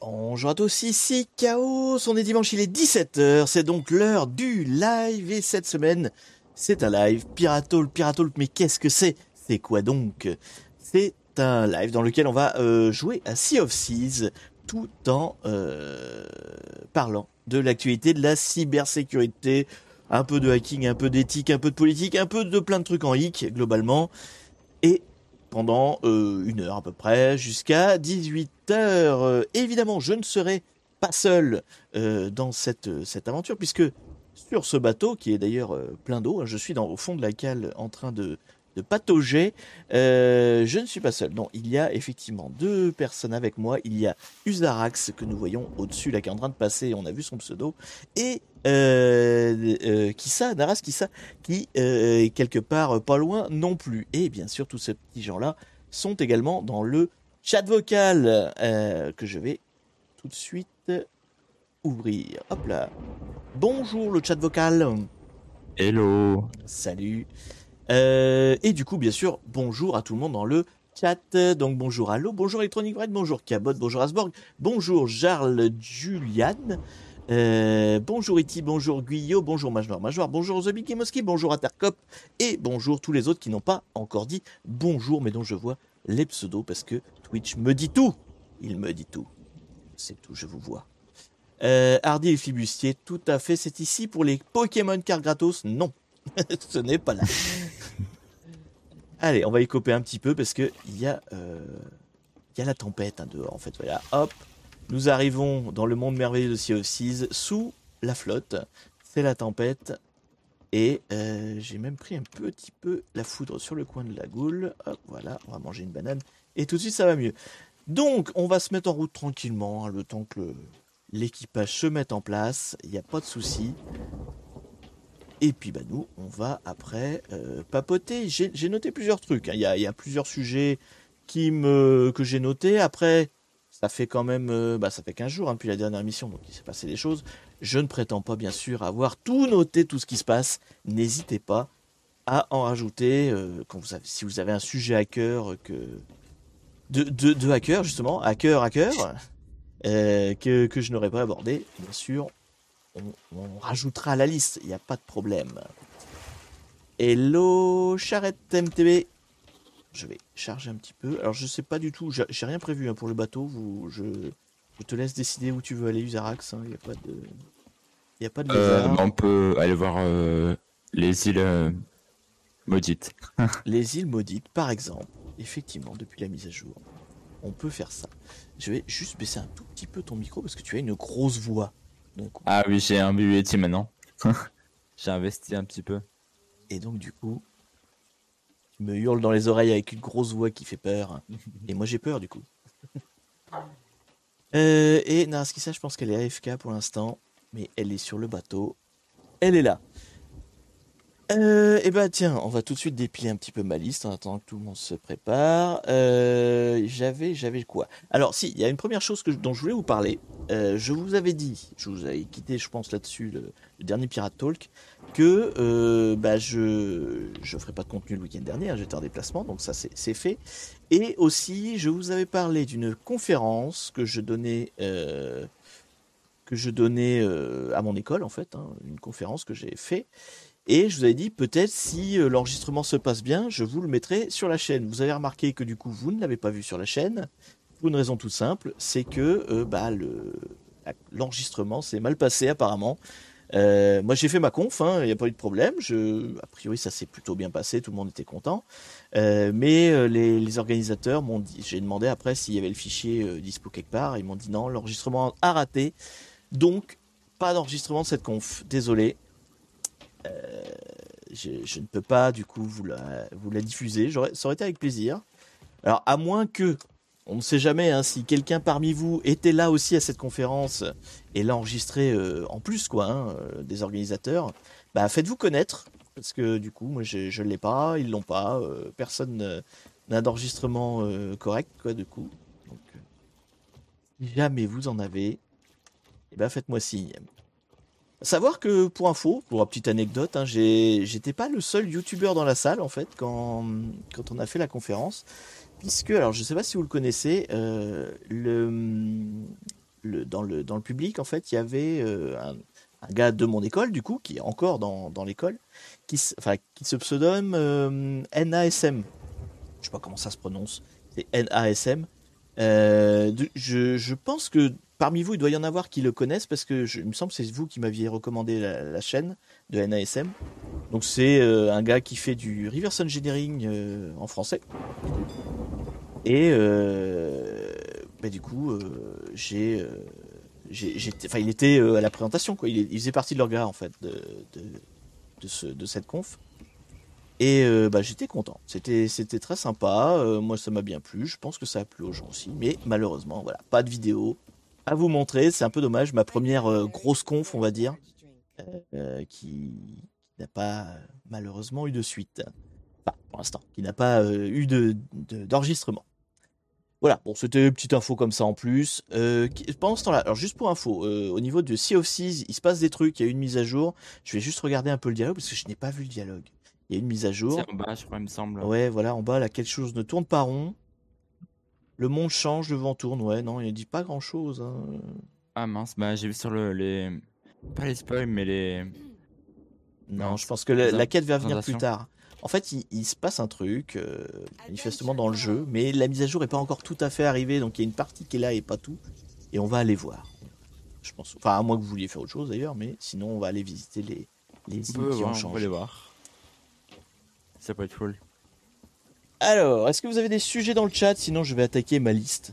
Bonjour à tous, ici Chaos, on est dimanche, il est 17h, c'est donc l'heure du live, et cette semaine, c'est un live Piratalk, mais qu'est-ce que c'est? C'est quoi donc? C'est un live dans lequel on va jouer à Sea of Thieves, tout en parlant de l'actualité de la cybersécurité, un peu de hacking, un peu d'éthique, un peu de politique, un peu de plein de trucs en hic, globalement, et pendant une heure à peu près, jusqu'à 18h. Évidemment, je ne serai pas seul dans cette aventure, puisque sur ce bateau, qui est d'ailleurs plein d'eau, hein, je suis au fond de la cale en train de patauger, je ne suis pas seul. Non, il y a effectivement deux personnes avec moi. Il y a Usarax, que nous voyons au-dessus, là, qui est en train de passer, on a vu son pseudo, et Naras Kissa, qui est quelque part pas loin non plus. Et bien sûr, tous ces petits gens-là sont également dans le chat vocal que je vais tout de suite ouvrir. Hop là. Bonjour le chat vocal. Hello. Salut. Et du coup, bien sûr, bonjour à tout le monde dans le chat. Donc bonjour Allo, bonjour Electronic Bread, bonjour Cabot, bonjour Asborg, bonjour Jarl Julian. Bonjour Iti, bonjour Guyot, bonjour Major, bonjour The Big Gameoski, bonjour Intercop et bonjour tous les autres qui n'ont pas encore dit bonjour mais dont je vois les pseudos parce que Twitch me dit tout. Il me dit tout. C'est tout, je vous vois. Hardy et Fibustier, tout à fait, c'est ici pour les Pokémon cartes gratos. Non, ce n'est pas là. Allez, on va y couper un petit peu parce que il y a la tempête dehors en fait. Voilà, hop. Nous arrivons dans le monde merveilleux de Sea of Thieves sous la flotte. C'est la tempête. Et j'ai même pris un petit peu la foudre sur le coin de la goule. Hop, voilà, on va manger une banane. Et tout de suite, ça va mieux. Donc, on va se mettre en route tranquillement, hein, le temps que l'équipage se mette en place. Il n'y a pas de souci. Et puis, bah, nous, on va après papoter. J'ai noté plusieurs trucs, hein. Il y a plusieurs sujets que j'ai notés. Après... Ça fait quand même, ça fait 15 jours depuis la dernière émission, donc il s'est passé des choses. Je ne prétends pas, bien sûr, avoir tout noté, tout ce qui se passe. N'hésitez pas à en rajouter si vous avez un sujet à cœur de hacker, justement, hacker, que je n'aurais pas abordé. Bien sûr, on rajoutera à la liste, il n'y a pas de problème. Hello, Charrette MTB. Je vais charger un petit peu. Alors je sais pas du tout, j'ai rien prévu pour le bateau. Je te laisse décider où tu veux aller, Usarax. Il n'y a pas de lézard. On peut aller voir les îles maudites. Les îles maudites, par exemple. Effectivement, depuis la mise à jour, on peut faire ça. Je vais juste baisser un tout petit peu ton micro parce que tu as une grosse voix. Donc, Ah oui, j'ai un BUET maintenant. J'ai investi un petit peu. et donc du coup, tu me hurles dans les oreilles avec une grosse voix qui fait peur. Et moi j'ai peur du coup. Et Naraskissa, je pense qu'elle est AFK pour l'instant, mais elle est sur le bateau. Elle est là. Et bah tiens, on va tout de suite dépiler un petit peu ma liste en attendant que tout le monde se prépare. J'avais quoi? Alors si, il y a une première chose dont je voulais vous parler. Je vous avais dit, je vous avais quitté, je pense là-dessus le dernier Pirate Talk, que je ferai pas de contenu le week-end dernier. Hein, j'étais en déplacement, donc ça c'est fait. Et aussi, je vous avais parlé d'une conférence que je donnais à mon école en fait, hein, une conférence que j'ai fait. Et je vous avais dit, peut-être si l'enregistrement se passe bien, je vous le mettrai sur la chaîne. Vous avez remarqué que du coup, vous ne l'avez pas vu sur la chaîne. Pour une raison toute simple, c'est que l'enregistrement s'est mal passé apparemment. Moi, j'ai fait ma conf, il n'y a pas eu de problème. A priori, ça s'est plutôt bien passé, tout le monde était content. Mais les organisateurs m'ont dit, j'ai demandé après s'il y avait le fichier dispo quelque part. Ils m'ont dit non, l'enregistrement a raté. Donc, pas d'enregistrement de cette conf. Désolé. Je ne peux pas du coup vous la diffuser. Ça aurait été avec plaisir. Alors à moins que, on ne sait jamais hein, si quelqu'un parmi vous était là aussi à cette conférence et l'a enregistré en plus des organisateurs, bah faites-vous connaître parce que du coup moi je ne l'ai pas, ils l'ont pas, personne n'a d'enregistrement correct du coup. Donc si jamais vous en avez, et ben faites-moi signe. Savoir que, pour info, pour une petite anecdote, hein, j'étais pas le seul youtubeur dans la salle, en fait, quand on a fait la conférence. Puisque, alors je sais pas si vous le connaissez, dans le public, en fait, il y avait un gars de mon école, du coup, qui est encore dans l'école, qui se pseudonyme NASM. Je sais pas comment ça se prononce. C'est NASM. Je pense que parmi vous, il doit y en avoir qui le connaissent parce que il me semble que c'est vous qui m'aviez recommandé la chaîne de NASM. Donc c'est un gars qui fait du reverse engineering en français. Et du coup, il était à la présentation, quoi. Il faisait partie de leur gars en fait de cette conf. Et j'étais content. C'était très sympa. Moi, ça m'a bien plu. Je pense que ça a plu aux gens aussi. Mais malheureusement, voilà, pas de vidéo à vous montrer. C'est un peu dommage. Ma première grosse conf, on va dire, qui n'a pas malheureusement eu de suite. Enfin, pour l'instant, qui n'a pas eu d'enregistrement. Voilà, bon, c'était une petite info comme ça en plus. Pendant ce temps-là, alors juste pour info, au niveau de Sea of Thieves, il se passe des trucs, il y a eu une mise à jour. Je vais juste regarder un peu le dialogue parce que je n'ai pas vu le dialogue. Il y a une mise à jour. C'est en bas, je crois, il me semble. Ouais, voilà, en bas, là, quelque chose ne tourne pas rond. Le monde change, le vent tourne. Ouais, non, il ne dit pas grand-chose. Hein. Ah mince, bah j'ai vu sur les... Pas les spoils, mais les... Non, Mince. je pense que la quête va venir plus Présentations. tard. En fait, il se passe un truc, manifestement dans le jeu, mais la mise à jour n'est pas encore tout à fait arrivée, donc il y a une partie qui est là et pas tout. Et on va aller voir. Je pense. Enfin, à moins que vous vouliez faire autre chose d'ailleurs, mais sinon, on va aller visiter les On îles peut qui ont voir, on peut changé. les voir. Ça peut être cool. Alors, est-ce que vous avez des sujets dans le chat? Sinon, je vais attaquer ma liste.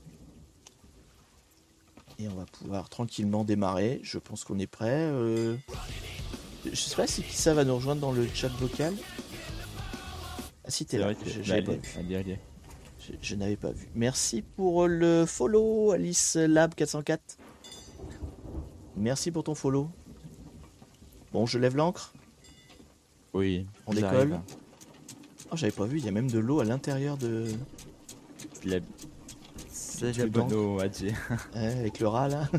Et on va pouvoir tranquillement démarrer. Je pense qu'on est prêt. Je sais pas si ça va nous rejoindre dans le chat vocal. Ah si, t'es là. J'avais pas vu. Allez. Je n'avais pas vu. Merci pour le follow, Alice Lab 404. Merci pour ton follow. Bon, je lève l'ancre. Oui, On ils décolle. arrivent. Oh, j'avais pas vu. Il y a même de l'eau à l'intérieur de. La- C'est Tu la le bonne d'encre. eau, Adji. Ouais, avec le rat là.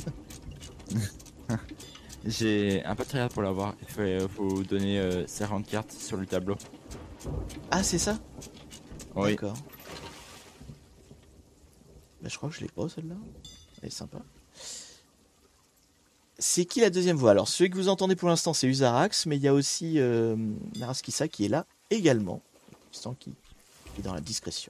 J'ai un peu très hâte pour l'avoir. Il faut donner 50 cartes sur le tableau. Ah, c'est ça? Oui. D'accord. Bah, je crois que je l'ai pas celle-là. Elle est sympa. C'est qui la deuxième voix? Alors, celui que vous entendez pour l'instant, c'est Usarax, mais il y a aussi Naraskissa qui est là également. Pour l'instant, qui est dans la discrétion.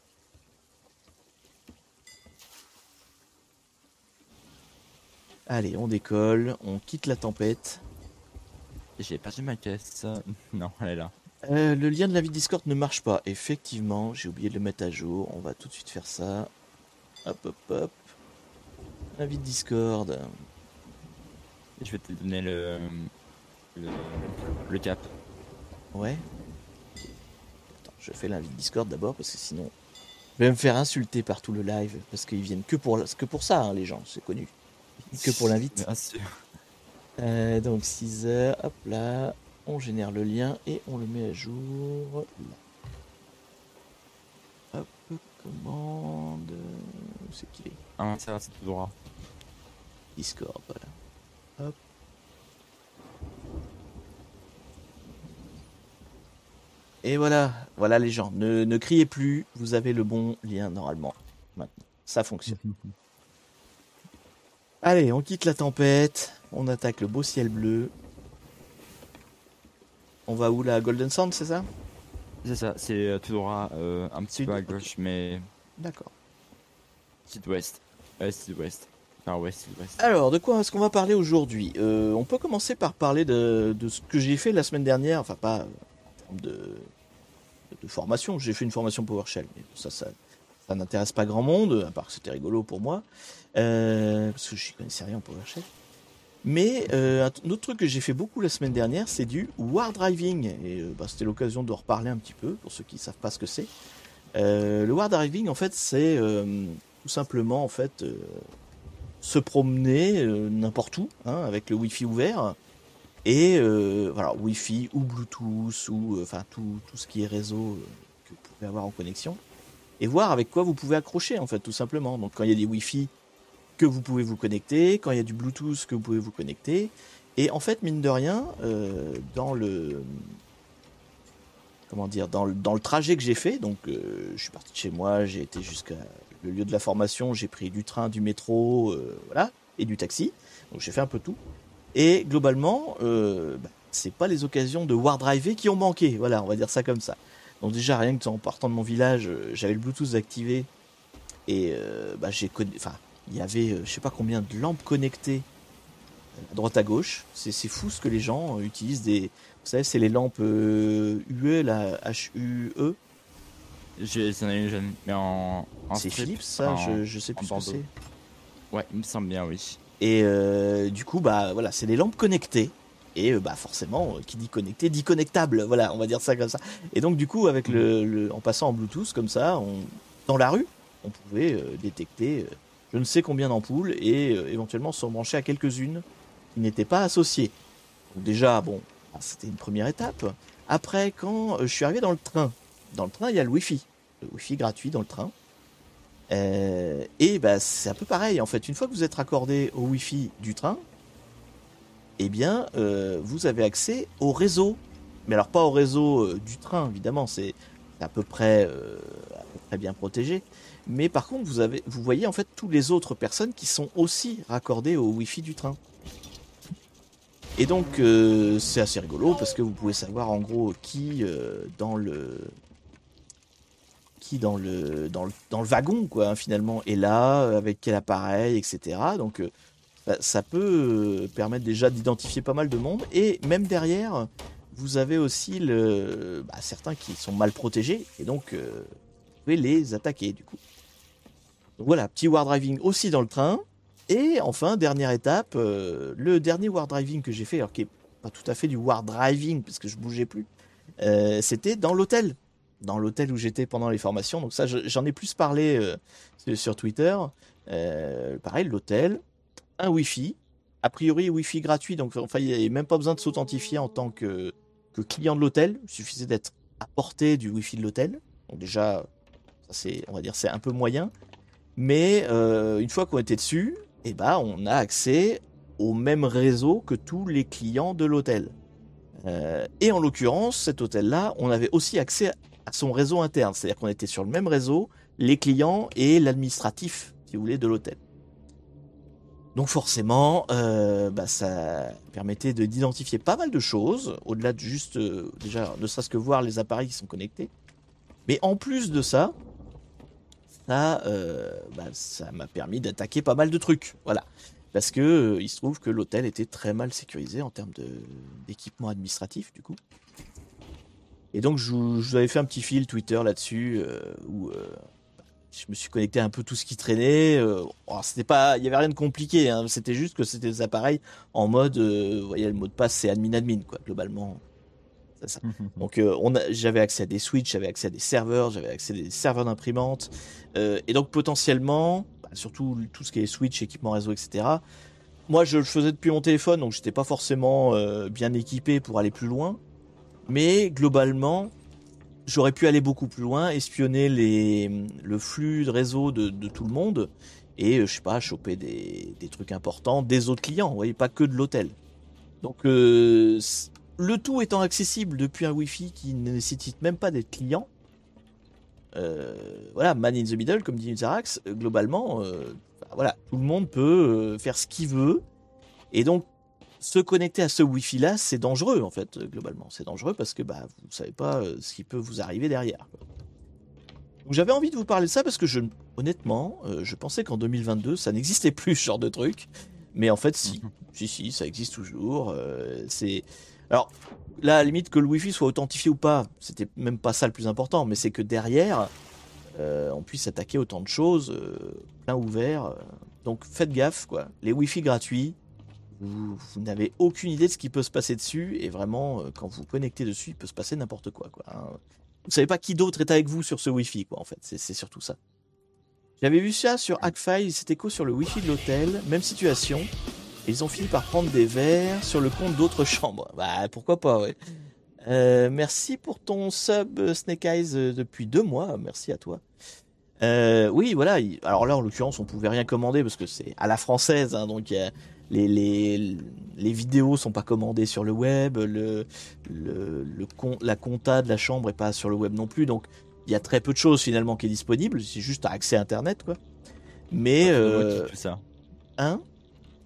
Allez, on décolle, on quitte la tempête. J'ai perdu ma caisse. Non, elle est là. Le lien de l'invite Discord ne marche pas. Effectivement, j'ai oublié de le mettre à jour. On va tout de suite faire ça. Hop, hop, hop. Invite Discord. Je vais te donner le cap. Ouais. Attends, je fais l'invite Discord d'abord parce que sinon, je vais me faire insulter par tout le live parce qu'ils viennent que pour ça, hein, les gens, c'est connu. Que pour l'invite. Bien sûr. Donc 6 heures, hop là, on génère le lien et on le met à jour. Là. Hop, commande. Où c'est qu'il est? Ah, ça va, c'est tout droit. Discord, voilà. Hop. Et voilà, voilà les gens. Ne criez plus, vous avez le bon lien normalement. Maintenant, ça fonctionne. Allez, on quitte la tempête, on attaque le beau ciel bleu. On va où là? Golden Sand, c'est ça? C'est ça, c'est tout droit, un petit peu à gauche, mais D'accord. sud-ouest. Sud-ouest. Enfin, ouest, sud-ouest. Alors, de quoi est-ce qu'on va parler aujourd'hui? On peut commencer par parler de ce que j'ai fait la semaine dernière, enfin pas en termes de formation. J'ai fait une formation PowerShell, mais ça n'intéresse pas grand monde, à part que c'était rigolo pour moi, parce que je n'y connaissais rien en PowerShell. Mais un autre truc que j'ai fait beaucoup la semaine dernière, c'est du war driving. Et c'était l'occasion de reparler un petit peu, pour ceux qui ne savent pas ce que c'est. Le war driving, en fait, c'est tout simplement en fait, se promener n'importe où, hein, avec le Wi-Fi ouvert. Et voilà, Wi-Fi ou Bluetooth, ou enfin tout ce qui est réseau que vous pouvez avoir en connexion. Et voir avec quoi vous pouvez accrocher, en fait, tout simplement. Donc quand il y a des Wi-Fi que vous pouvez vous connecter, quand il y a du Bluetooth que vous pouvez vous connecter. Et en fait, mine de rien, dans le trajet que j'ai fait, donc je suis parti de chez moi, j'ai été jusqu'à le lieu de la formation, j'ai pris du train, du métro, voilà. et du taxi. Donc j'ai fait un peu tout. Et globalement, c'est pas les occasions de war driver qui ont manqué. Voilà, on va dire ça comme ça. Donc déjà, rien que en partant de mon village, j'avais le Bluetooth activé. Et il y avait je sais pas combien de lampes connectées à droite à gauche. C'est fou ce que les gens utilisent. Vous savez, c'est les lampes UE, la HUE. J'en ai une jeune, mais en C'est strip, Philips, ça, enfin, je sais en plus ce que bandeau. c'est. Ouais, il me semble bien, oui. Et du coup, voilà, c'est des lampes connectées. Et forcément, qui dit connecté dit connectable. Voilà, on va dire ça comme ça. Et donc, du coup, avec en passant en Bluetooth comme ça, dans la rue, on pouvait détecter je ne sais combien d'ampoules et éventuellement se brancher à quelques-unes qui n'étaient pas associées. Donc déjà, bon, c'était une première étape. Après, quand je suis arrivé dans le train, il y a le Wi-Fi. Le Wi-Fi gratuit dans le train. Et c'est un peu pareil en fait. Une fois que vous êtes raccordé au Wi-Fi du train, eh bien, vous avez accès au réseau. Mais alors pas au réseau du train, évidemment, c'est à peu près bien protégé. Mais par contre, vous voyez en fait toutes les autres personnes qui sont aussi raccordées au Wi-Fi du train. Et donc c'est assez rigolo parce que vous pouvez savoir en gros qui dans le wagon quoi, hein, finalement est là, avec quel appareil, etc. Donc ça peut permettre déjà d'identifier pas mal de monde. Et même derrière, vous avez aussi certains qui sont mal protégés et donc vous pouvez les attaquer du coup. Donc voilà, petit war driving aussi dans le train. Et enfin, dernière étape, le dernier war driving que j'ai fait, alors qui est pas tout à fait du war driving parce que je bougeais plus, c'était dans l'hôtel où j'étais pendant les formations. Donc ça, j'en ai plus parlé sur Twitter. Pareil, l'hôtel, un Wi-Fi, a priori Wi-Fi gratuit, donc enfin, il n'y avait même pas besoin de s'authentifier en tant que client de l'hôtel. Il suffisait d'être à portée du Wi-Fi de l'hôtel. Donc déjà, ça on va dire, c'est un peu moyen. Mais une fois qu'on était dessus, on a accès au même réseau que tous les clients de l'hôtel. Et en l'occurrence, cet hôtel-là, on avait aussi accès à son réseau interne. C'est-à-dire qu'on était sur le même réseau, les clients et l'administratif, si vous voulez, de l'hôtel. Donc forcément, ça permettait d'identifier pas mal de choses, au-delà de juste, déjà, ne serait-ce que voir les appareils qui sont connectés. Mais en plus de ça, ça m'a permis d'attaquer pas mal de trucs. Voilà. Parce que il se trouve que l'hôtel était très mal sécurisé en termes d'équipement administratif, du coup. Et donc, je vous avais fait un petit fil Twitter là-dessus, où je me suis connecté à un peu tout ce qui traînait. Il y avait rien de compliqué, hein, c'était juste que c'était des appareils en mode, vous voyez, le mot de passe, c'est admin, quoi, globalement. C'est ça. Donc, j'avais accès à des switches, j'avais accès à des serveurs, j'avais accès à des serveurs d'imprimantes. Et donc, potentiellement, surtout tout ce qui est switch, équipement réseau, etc. Moi, je le faisais depuis mon téléphone, donc j'étais pas forcément bien équipé pour aller plus loin. Mais globalement, j'aurais pu aller beaucoup plus loin, espionner le flux de réseau de tout le monde et, je sais pas, choper des trucs importants des autres clients, vous voyez, pas que de l'hôtel. Donc, le tout étant accessible depuis un Wi-Fi qui ne nécessite même pas d'être client. Voilà, man in the middle, comme dit Zarax, globalement, voilà, tout le monde peut faire ce qu'il veut. Et donc, se connecter à ce Wi-Fi là, c'est dangereux en fait, globalement. C'est dangereux parce que vous savez pas ce qui peut vous arriver derrière. Donc j'avais envie de vous parler de ça parce que honnêtement, je pensais qu'en 2022 ça n'existait plus ce genre de truc. Mais en fait, si, ça existe toujours. Alors là, à la limite que le Wi-Fi soit authentifié ou pas, c'était même pas ça le plus important, mais c'est que derrière, on puisse attaquer autant de choses, plein ouvert. Donc faites gaffe, quoi. Les Wi-Fi gratuits. Vous n'avez aucune idée de ce qui peut se passer dessus, et vraiment, quand vous vous connectez dessus, il peut se passer n'importe quoi, hein. Vous savez pas qui d'autre est avec vous sur ce Wi-Fi, quoi, en fait. C'est surtout ça. J'avais vu ça sur Hackfile, c'était quoi sur le Wi-Fi de l'hôtel, même situation. Et ils ont fini par prendre des verres sur le compte d'autres chambres. Bah, pourquoi pas, ouais. Merci pour ton sub, Snake Eyes, depuis 2 mois. Merci à toi. Oui, voilà. Alors là, en l'occurrence, on pouvait rien commander parce que c'est à la française, hein, donc les vidéos sont pas commandées sur le web, la compta de la chambre est pas sur le web non plus, donc il y a très peu de choses finalement qui est disponible. C'est juste accès à Internet, quoi. Mais tout ça. Hein?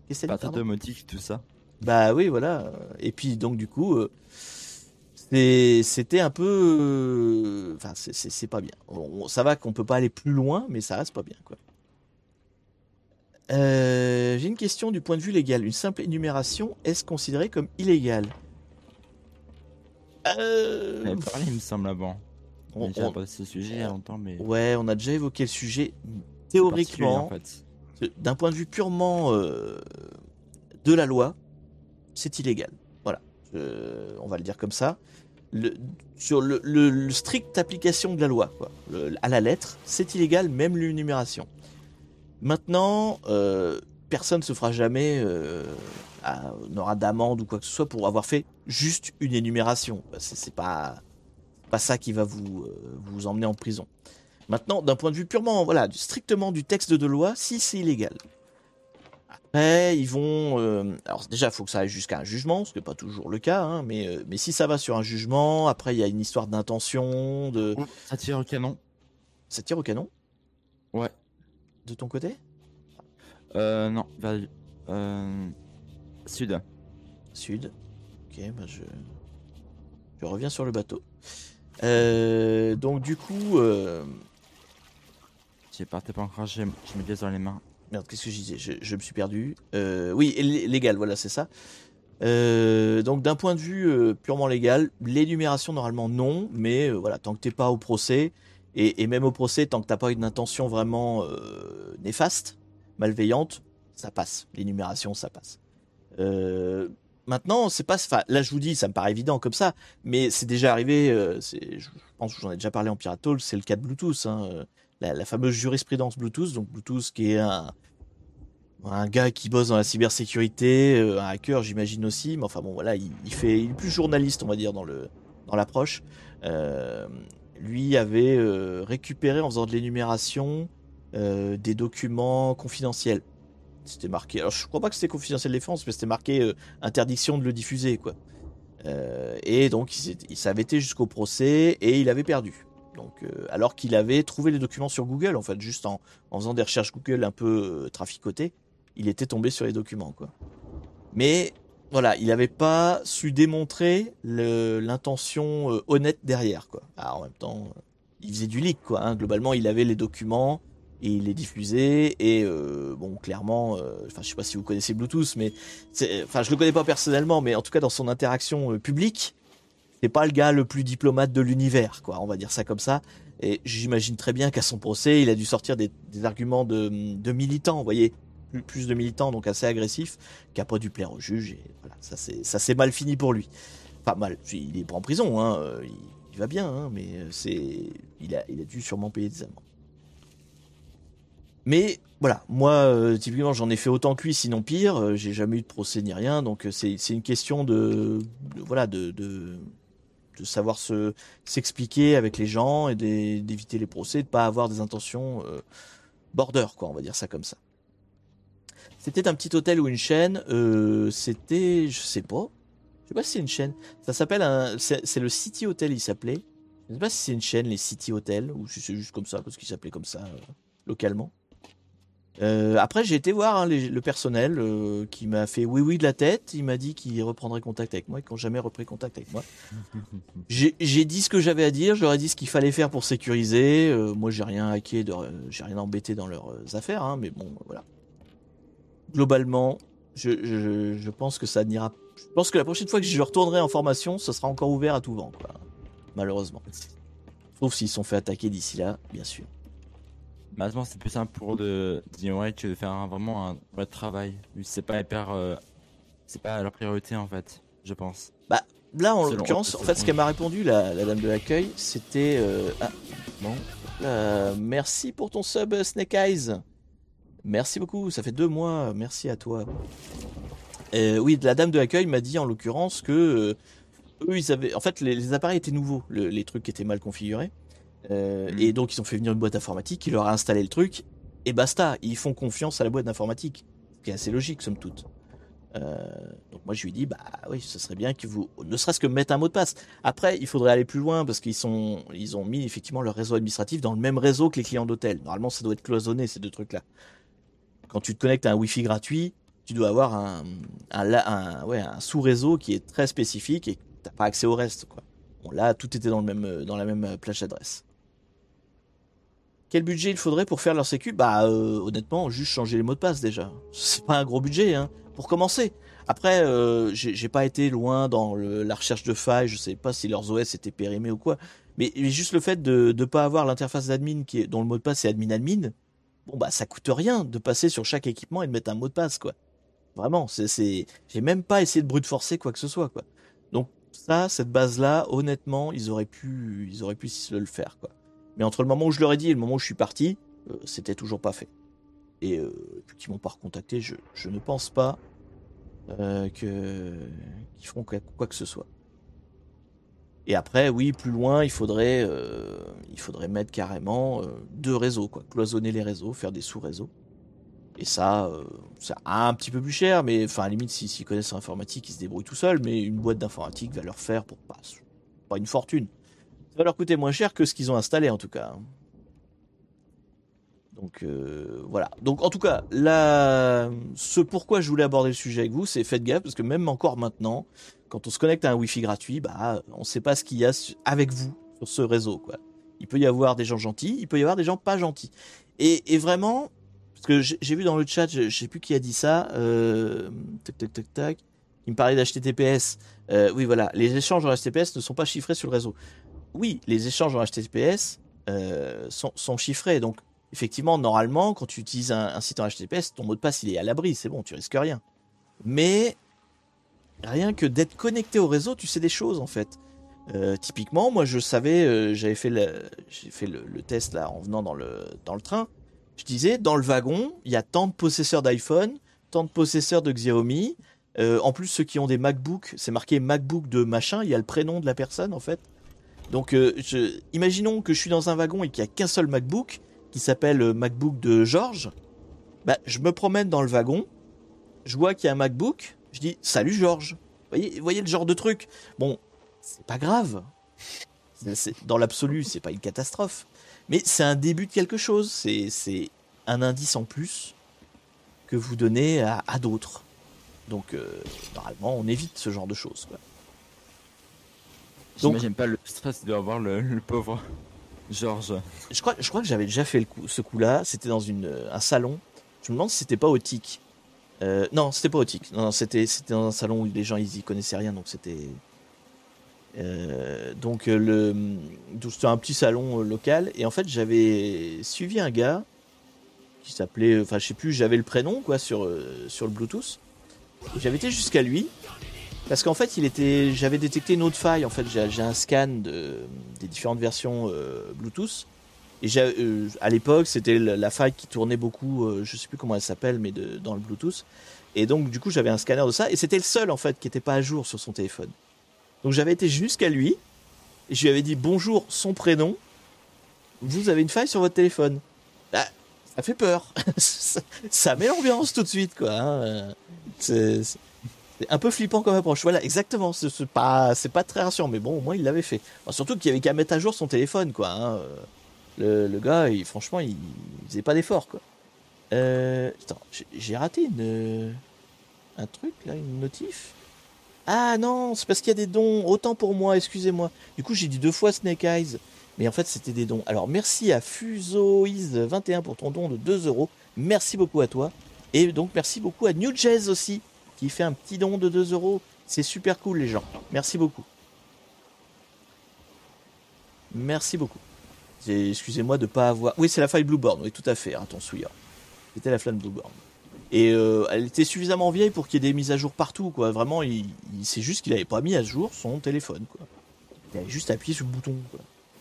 Qu'est-ce que t'as dit, Partir pardon? domotique, tout ça. Bah oui, voilà. Et puis donc du coup, c'était un peu, enfin c'est pas bien. Ça va qu'on peut pas aller plus loin, mais ça reste pas bien quoi. J'ai une question du point de vue légal. Une simple énumération est-ce considéré comme illégal? On Euh, avait parlé, il me semble, avant. On a on- déjà on- abordé ce sujet il y a longtemps, mais ouais, on a déjà évoqué le sujet. c'est particulier en Théoriquement, fait. d'un point de vue purement de la loi, c'est illégal. Voilà. On va le dire comme ça. Le, sur le strict application de la loi, quoi. À la lettre, c'est illégal, même l'énumération. Maintenant, personne ne se fera jamais, n'aura d'amende ou quoi que ce soit pour avoir fait juste une énumération. C'est pas ça qui va vous emmener en prison. Maintenant, d'un point de vue purement, voilà, strictement du texte de loi, si c'est illégal. Après, ils vont. Alors déjà, il faut que ça aille jusqu'à un jugement, ce qui n'est pas toujours le cas, hein, mais si ça va sur un jugement, après il y a une histoire d'intention, de. Ça tire au canon. Ça tire au canon Ouais. de ton côté? Non, vers sud. Sud. Ok, bah je reviens sur le bateau. Donc du coup, J'ai parté pas encore, je me glisse dans les mains. merde, qu'est-ce que je disais? Je me suis perdu. Oui, légal, voilà, c'est ça. Donc d'un point de vue purement légal, l'énumération normalement non, mais voilà, tant que t'es pas au procès, et même au procès, tant que t'as pas une intention vraiment néfaste, malveillante, ça passe. L'énumération, ça passe. Euh, Maintenant, c'est pas, enfin, là je vous dis, ça me paraît évident comme ça, mais c'est déjà arrivé. Je pense que j'en ai déjà parlé en Pirate Talk, c'est le cas de Bluetooth, hein, la fameuse jurisprudence Bluetooth, donc Bluetooth qui est un gars qui bosse dans la cybersécurité, un hacker j'imagine aussi, mais enfin bon voilà, il est plus journaliste on va dire dans l'approche. Euh, Lui avait récupéré en faisant de l'énumération des documents confidentiels. C'était marqué, alors je crois pas que c'était confidentiel défense, mais c'était marqué interdiction de le diffuser quoi. Et donc ça avait été jusqu'au procès et il avait perdu. Donc, alors qu'il avait trouvé les documents sur Google, en fait, juste en faisant des recherches Google un peu traficotées, il était tombé sur les documents, quoi. Mais voilà, il n'avait pas su démontrer l'intention honnête derrière, quoi. Alors, en même temps, il faisait du leak, quoi. Hein. Globalement, il avait les documents et il les diffusait. Et bon, clairement, enfin, je sais pas si vous connaissez Bluetooth, mais enfin, je le connais pas personnellement, mais en tout cas, dans son interaction publique, c'est pas le gars le plus diplomate de l'univers, quoi. On va dire ça comme ça. Et j'imagine très bien qu'à son procès, il a dû sortir des arguments de militants, vous voyez, plus de militants, donc assez agressifs, qui a pas dû plaire au juge. Et voilà, ça s'est mal fini pour lui. Enfin mal, il est pas en prison, hein, il va bien, hein, mais il a dû sûrement payer des amendes. Mais voilà, moi, typiquement, j'en ai fait autant que lui, sinon pire. J'ai jamais eu de procès ni rien, donc c'est une question voilà, de savoir s'expliquer avec les gens et d'éviter les procès, de pas avoir des intentions border, quoi, on va dire ça comme ça. C'était un petit hôtel ou une chaîne, c'était, je sais pas si c'est une chaîne. Ça s'appelle c'est le City Hotel, il s'appelait. Je sais pas si c'est une chaîne, les City Hotels, ou si c'est juste comme ça, parce qu'il s'appelait comme ça localement. Après, j'ai été voir hein, le personnel qui m'a fait oui oui de la tête. Il m'a dit qu'il reprendrait contact avec moi et qu'ils n'ont jamais repris contact avec moi. J'ai dit ce que j'avais à dire, je leur ai dit ce qu'il fallait faire pour sécuriser. Moi, j'ai rien hacké, j'ai rien embêté dans leurs affaires, hein, mais bon, voilà. Globalement, je pense que ça n'ira. Je pense que la prochaine fois que je retournerai en formation, ce sera encore ouvert à tout vent, quoi. Malheureusement. Sauf s'ils se sont fait attaquer d'ici là, bien sûr. Malheureusement, c'est plus simple pour eux d'ignorer que de faire vraiment un vrai travail. Vu que c'est pas hyper. C'est pas leur priorité en fait, je pense. Bah, là, en Selon eux, l'occurrence, en fait, ce qu'elle m'a répondu, la dame de l'accueil, c'était. Ah, bon. Merci pour ton sub, Snake Eyes. Merci beaucoup, ça fait 2 mois, merci à toi. Oui, la dame de l'accueil m'a dit en l'occurrence que eux, ils avaient. En fait, les appareils étaient nouveaux, les trucs étaient mal configurés. Et donc, ils ont fait venir une boîte informatique, qui leur a installé le truc, et basta, ils font confiance à la boîte d'informatique. Ce qui est assez logique, somme toute. Donc moi je lui dis bah oui ce serait bien que vous ne serait-ce que mettre un mot de passe. Après il faudrait aller plus loin parce ils ont mis effectivement leur réseau administratif dans le même réseau que les clients d'hôtel. Normalement ça doit être cloisonné ces deux trucs là. Quand tu te connectes à un wifi gratuit, tu dois avoir un sous-réseau qui est très spécifique et t'as pas accès au reste, quoi. Bon, là, tout était dans la même plage d'adresse. Quel budget il faudrait pour faire leur sécu? Bah, honnêtement, juste changer les mots de passe déjà. C'est pas un gros budget, hein, pour commencer. Après, j'ai pas été loin dans la recherche de failles. Je sais pas si leurs OS étaient périmés ou quoi. Mais juste le fait de pas avoir l'interface d'admin dont le mot de passe est admin. Bon bah, ça coûte rien de passer sur chaque équipement et de mettre un mot de passe, quoi. Vraiment, j'ai même pas essayé de brute forcer quoi que ce soit, quoi. Donc ça, cette base-là, honnêtement, ils auraient pu se le faire, quoi. Mais entre le moment où je leur ai dit et le moment où je suis parti, c'était toujours pas fait. Et puis qu'ils m'ont pas recontacté, je ne pense pas qu'ils feront quoi que ce soit. Et après, oui, plus loin, il faudrait mettre carrément deux réseaux, quoi. Cloisonner les réseaux, faire des sous-réseaux. Et ça, c'est un petit peu plus cher, mais enfin, à la limite, s'ils connaissent l'informatique, ils se débrouillent tout seuls, mais une boîte d'informatique va leur faire pour pas une fortune. Ça va leur coûter moins cher que ce qu'ils ont installé, en tout cas, hein. Donc, voilà. Donc, en tout cas, ce pourquoi je voulais aborder le sujet avec vous, c'est faites gaffe, parce que même encore maintenant, quand on se connecte à un Wi-Fi gratuit, bah, on ne sait pas ce qu'il y a avec vous sur ce réseau, quoi. Il peut y avoir des gens gentils, il peut y avoir des gens pas gentils. Et vraiment, parce que j'ai vu dans le chat, je sais plus qui a dit ça, tac tac tac tac, il me parlait d'HTTPS. Oui, voilà, les échanges en HTTPS ne sont pas chiffrés sur le réseau. Oui, les échanges en HTTPS sont chiffrés, donc effectivement, normalement, quand tu utilises un site en HTTPS, ton mot de passe il est à l'abri, c'est bon, tu risques rien. Mais rien que d'être connecté au réseau, tu sais des choses en fait. Typiquement, moi je savais, j'ai fait le test là en venant dans le train. Je disais, dans le wagon, il y a tant de possesseurs d'iPhone, tant de possesseurs de Xiaomi. En plus, ceux qui ont des MacBook, c'est marqué MacBook de machin, il y a le prénom de la personne en fait. Donc, imaginons que je suis dans un wagon et qu'il n'y a qu'un seul MacBook qui s'appelle MacBook de Georges. Bah, je me promène dans le wagon, je vois qu'il y a un MacBook, je dis salut Georges. Voyez le genre de truc. Bon, c'est pas grave. Dans l'absolu, c'est pas une catastrophe. Mais c'est un début de quelque chose. C'est un indice en plus que vous donnez à d'autres. Donc, normalement, on évite ce genre de choses, quoi. Donc, J'imagine pas le stress qu'il doit avoir le pauvre Georges. je crois que j'avais déjà fait ce coup-là. C'était dans un salon. Je me demande si c'était pas au TIC. Non, c'était pas au TIC. Non, c'était dans un salon où les gens ils y connaissaient rien, donc c'était. C'était un petit salon local et en fait j'avais suivi un gars qui s'appelait, enfin je sais plus, j'avais le prénom quoi sur le Bluetooth. Et j'avais été jusqu'à lui parce qu'en fait j'avais détecté une autre faille. En fait j'ai un scan des différentes versions Bluetooth et à l'époque c'était la faille qui tournait beaucoup, je sais plus comment elle s'appelle mais dans le Bluetooth. Et donc du coup j'avais un scanner de ça et c'était le seul en fait qui était pas à jour sur son téléphone. Donc j'avais été jusqu'à lui et je lui avais dit bonjour, son prénom. Vous avez une faille sur votre téléphone. Bah, ça fait peur. Ça met l'ambiance tout de suite, quoi, hein. C'est un peu flippant comme approche. Voilà, exactement. C'est pas très rassurant, mais bon, au moins il l'avait fait. Enfin, surtout qu'il y avait qu'à mettre à jour son téléphone, quoi, hein. Le gars, franchement, il faisait pas d'effort, quoi. Attends, j'ai raté un truc là, une notif. Ah non, c'est parce qu'il y a des dons. Autant pour moi, excusez-moi. Du coup, j'ai dit 2 fois Snake Eyes. Mais en fait, c'était des dons. Alors, merci à Fusoise21 pour ton don de 2 euros. Merci beaucoup à toi. Et donc, merci beaucoup à New Jazz aussi, qui fait un petit don de 2 euros. C'est super cool, les gens. Merci beaucoup. Merci beaucoup. Excusez-moi de pas avoir. Oui, c'est la faille Blueborn. Oui, tout à fait. Attends, souillard. C'était la flamme Blueborn. Et elle était suffisamment vieille pour qu'il y ait des mises à jour partout, quoi. Vraiment, c'est juste qu'il avait pas mis à jour son téléphone, quoi. Il avait juste appuyé sur le bouton, quoi.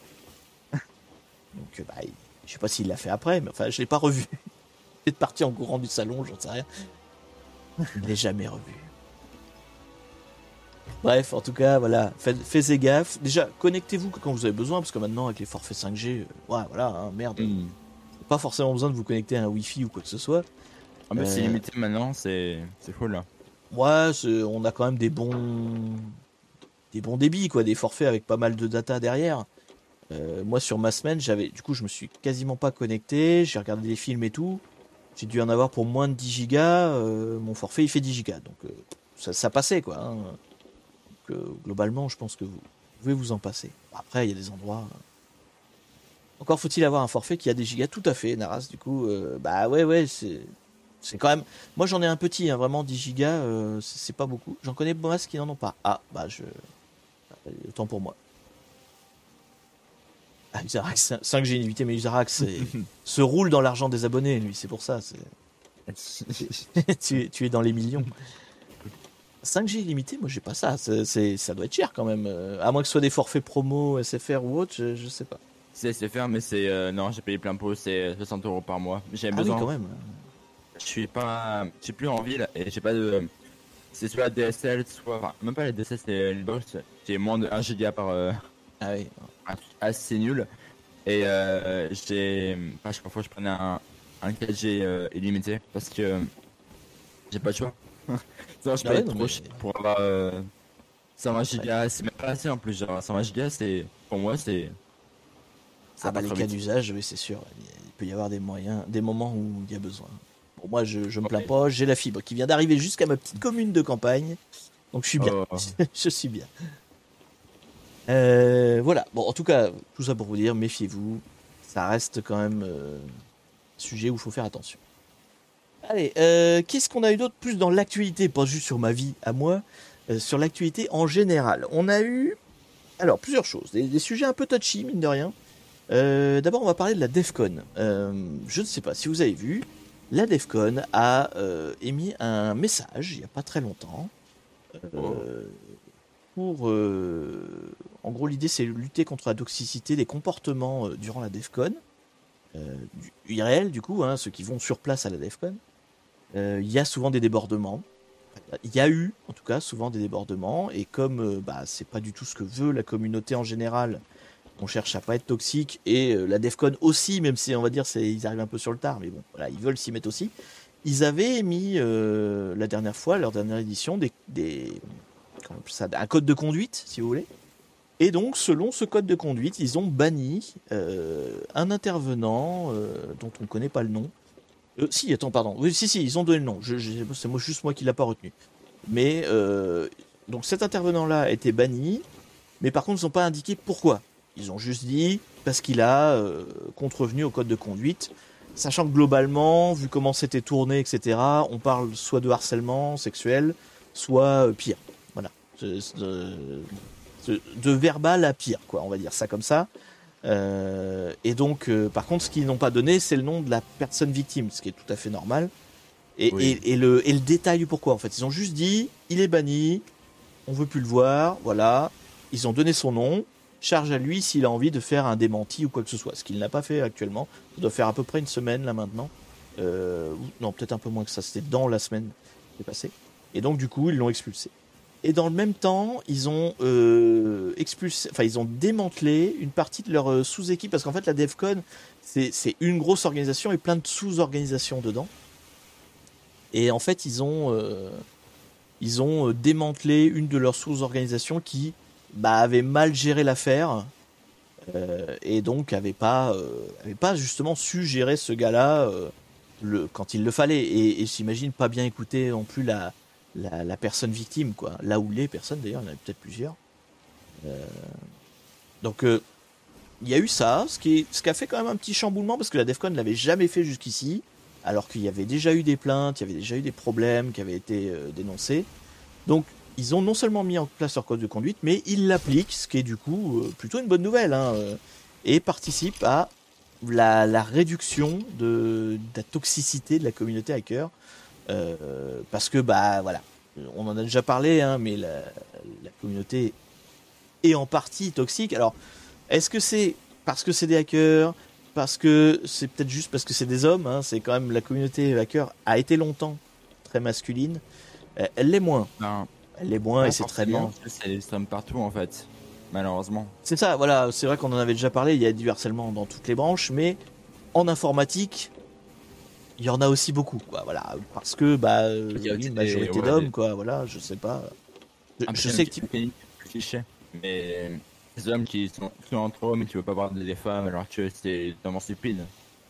Donc, je sais pas s'il l'a fait après, mais enfin, je l'ai pas revu. Il est parti en courant du salon, j'en sais rien. Je l'ai jamais revu. Bref, en tout cas, voilà, faites gaffe. Déjà, connectez-vous quand vous avez besoin, parce que maintenant, avec les forfaits 5G, ouais, voilà, hein, merde. Pas forcément besoin de vous connecter à un Wi-Fi ou quoi que ce soit. Ah mais c'est limité maintenant, c'est cool là. Ouais, on a quand même des bons débits, quoi, des forfaits avec pas mal de data derrière. Moi sur ma semaine, du coup je me suis quasiment pas connecté, j'ai regardé des films et tout. j'ai dû en avoir pour moins de 10 gigas. Mon forfait, il fait 10 gigas. Donc, ça passait, quoi. Hein. Donc, globalement, je pense que vous pouvez vous en passer. Après, il y a des endroits. Encore faut-il avoir un forfait qui a des gigas, tout à fait, Naras. Du coup, bah ouais, c'est quand même. Moi, j'en ai un petit, hein, vraiment 10 gigas, c'est pas beaucoup. J'en connais beaucoup qui n'en ont pas. Ah, bah autant pour moi. Ah, Usarax, 5G illimité, mais Usarax se roule dans l'argent des abonnés, lui, c'est pour ça. Tu es dans les millions. 5G illimité, moi j'ai pas ça. Ça doit être cher quand même. À moins que ce soit des forfaits promo, SFR ou autre, je sais pas. C'est SFR, mais c'est. Non, j'ai payé plein pot, c'est 60 € par mois. J'ai Ah besoin. oui, quand même. Je suis plus en ville et j'ai pas de. C'est soit la DSL, soit. Enfin, même pas la DSL, c'est une box. J'ai moins de 1 giga par. Ah oui. Assez nul. Et j'ai. Enfin, chaque fois, je prenais un 4G illimité parce que j'ai pas le choix. Sinon, je Ah paye ouais, non, trop mais- cher pour avoir 120 gigas. C'est même pas assez en plus. Genre, 120 gigas, c'est. Pour moi, c'est. Ça Ah bah passe les trop cas vite. d'usage, oui c'est sûr. Il peut y avoir des moyens, des moments où il y a besoin. Pour moi, je me plains Ouais. pas. J'ai la fibre qui vient d'arriver jusqu'à ma petite commune de campagne, donc je suis bien. Oh. Je suis bien. Voilà. Bon, en tout cas, tout ça pour vous dire, méfiez-vous. Ça reste quand même un sujet où il faut faire attention. Allez, qu'est-ce qu'on a eu d'autre plus dans l'actualité, pas juste sur ma vie à moi, sur l'actualité en général. On a eu, alors plusieurs choses, des sujets un peu touchy mine de rien. D'abord, on va parler de la DEFCON. Je ne sais pas si vous avez vu, la DEFCON a émis un message il n'y a pas très longtemps pour, en gros, l'idée c'est de lutter contre la toxicité des comportements durant la DEFCON, du IRL du coup, hein, ceux qui vont sur place à la DEFCON. Il y a souvent des débordements. Il y a eu, en tout cas, souvent des débordements. Et comme bah, c'est pas du tout ce que veut la communauté en général, on cherche à pas être toxique. Et la DEFCON aussi, même si on va dire ils arrivent un peu sur le tard, mais bon, voilà, ils veulent s'y mettre aussi. Ils avaient mis la dernière fois, leur dernière édition, comment on appelle ça, un code de conduite, si vous voulez. Et donc, selon ce code de conduite, ils ont banni un intervenant dont on ne connaît pas le nom. Si, attends, pardon. Oui, si, ils ont donné le nom. C'est juste moi qui l'a pas retenu. Mais donc cet intervenant-là a été banni, mais par contre ils n'ont pas indiqué pourquoi. Ils ont juste dit parce qu'il a contrevenu au code de conduite, sachant que globalement, vu comment c'était tourné, etc., on parle soit de harcèlement sexuel, soit pire. Voilà. De verbal à pire, quoi, on va dire ça comme ça. Et donc, par contre, ce qu'ils n'ont pas donné, c'est le nom de la personne victime, ce qui est tout à fait normal. Oui. Et le détail du pourquoi, en fait. Ils ont juste dit, il est banni, on veut plus le voir, voilà. Ils ont donné son nom, charge à lui s'il a envie de faire un démenti ou quoi que ce soit. Ce qu'il n'a pas fait actuellement. Ça doit faire à peu près une semaine, là, maintenant. Non, peut-être un peu moins que ça. C'était dans la semaine qui est passée. Et donc, du coup, ils l'ont expulsé. Et dans le même temps, ils ont expulsé, enfin ils ont démantelé une partie de leur sous-équipe parce qu'en fait la DEFCON c'est une grosse organisation et plein de sous-organisations dedans. Et en fait ils ont démantelé une de leurs sous-organisations qui avait mal géré l'affaire et donc avait pas justement su gérer ce gars-là quand il le fallait et j'imagine pas bien écouter non plus la personne victime, quoi. Là où les personnes, d'ailleurs, il y en a peut-être plusieurs. Donc, il y a eu ça, ce qui a fait quand même un petit chamboulement, parce que la DEFCON ne l'avait jamais fait jusqu'ici, alors qu'il y avait déjà eu des plaintes, il y avait déjà eu des problèmes qui avaient été dénoncés. Donc, ils ont non seulement mis en place leur code de conduite, mais ils l'appliquent, ce qui est du coup plutôt une bonne nouvelle, hein, et participe à la réduction de la toxicité de la communauté hacker. Parce que voilà, on en a déjà parlé, hein, mais la communauté est en partie toxique. Alors, est-ce que c'est parce que c'est des hackers, parce que c'est peut-être juste parce que c'est des hommes, hein, c'est quand même la communauté hacker a été longtemps très masculine. Elle l'est moins. Ben, Elle l'est moins pas et c'est très bien. forcément, c'est l'extrême partout en fait, malheureusement. C'est ça, voilà, c'est vrai qu'on en avait déjà parlé, il y a du harcèlement dans toutes les branches, mais en informatique, il y en a aussi beaucoup, quoi, voilà, parce que Il y a aussi une majorité ouais, d'hommes, quoi, voilà, je sais pas. Je sais que cliché, mais des hommes qui sont entre hommes et qui veulent pas voir des femmes alors que c'est vraiment stupide.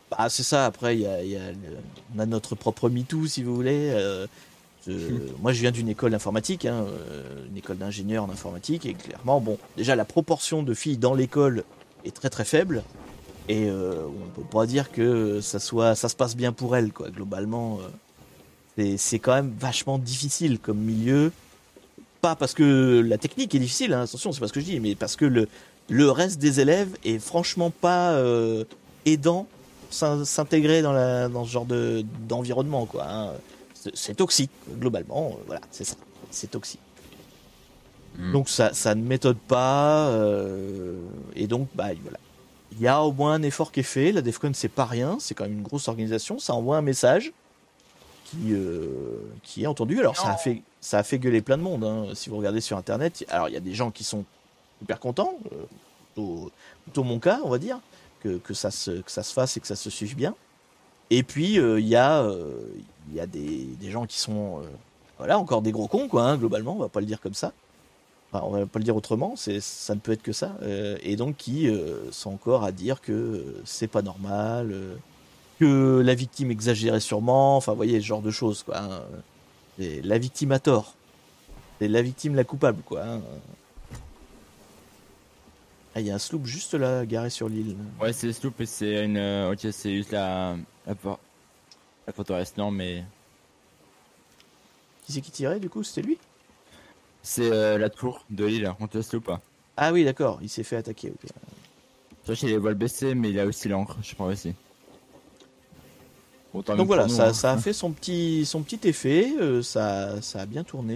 Bah, c'est ça, après, on a notre propre MeToo, si vous voulez. Moi, je viens d'une école informatique, hein, une école d'ingénieur en informatique, et clairement, bon, déjà, la proportion de filles dans l'école est très très faible, et on peut pas dire que ça se passe bien pour elles, quoi. Globalement, c'est quand même vachement difficile comme milieu. Pas parce que la technique est difficile, hein, attention, c'est pas ce que je dis, mais parce que le reste des élèves est franchement pas aidant s'intégrer dans ce genre d'environnement, quoi. Hein. C'est toxique, globalement, voilà, c'est ça, c'est toxique. Donc ça ne m'étonne pas, et donc bah voilà. Il y a au moins un effort qui est fait, la DEFCON c'est pas rien, c'est quand même une grosse organisation, ça envoie un message qui est entendu. Alors ça a fait gueuler plein de monde, hein. Si vous regardez sur internet, alors il y a des gens qui sont super contents, plutôt mon cas on va dire, que ça se fasse et que ça se suive bien. Et puis il y a des gens qui sont voilà, encore des gros cons, quoi, hein, globalement, on va pas le dire comme ça. Enfin, on va pas le dire autrement, ça ne peut être que ça. Et donc qui sont encore à dire que c'est pas normal, que la victime exagérait sûrement, enfin vous voyez, ce genre de choses, quoi. Hein. Et la victime a tort. C'est la victime la coupable, quoi. Hein. Ah, il y a un sloop juste là, garé sur l'île. Ouais, c'est Sloop et c'est une. Ok, c'est juste la forteresse, non, mais. Qui c'est qui tirait, du coup? C'était lui? C'est la tour de l'île, on te Sloop. Ah oui, d'accord, il s'est fait attaquer, ok. Toi, j'ai les voiles baissées, mais il a aussi l'ancre, je crois aussi. Bon, tant mieux Donc voilà, pour nous, hein. ça a fait son petit effet, ça a bien tourné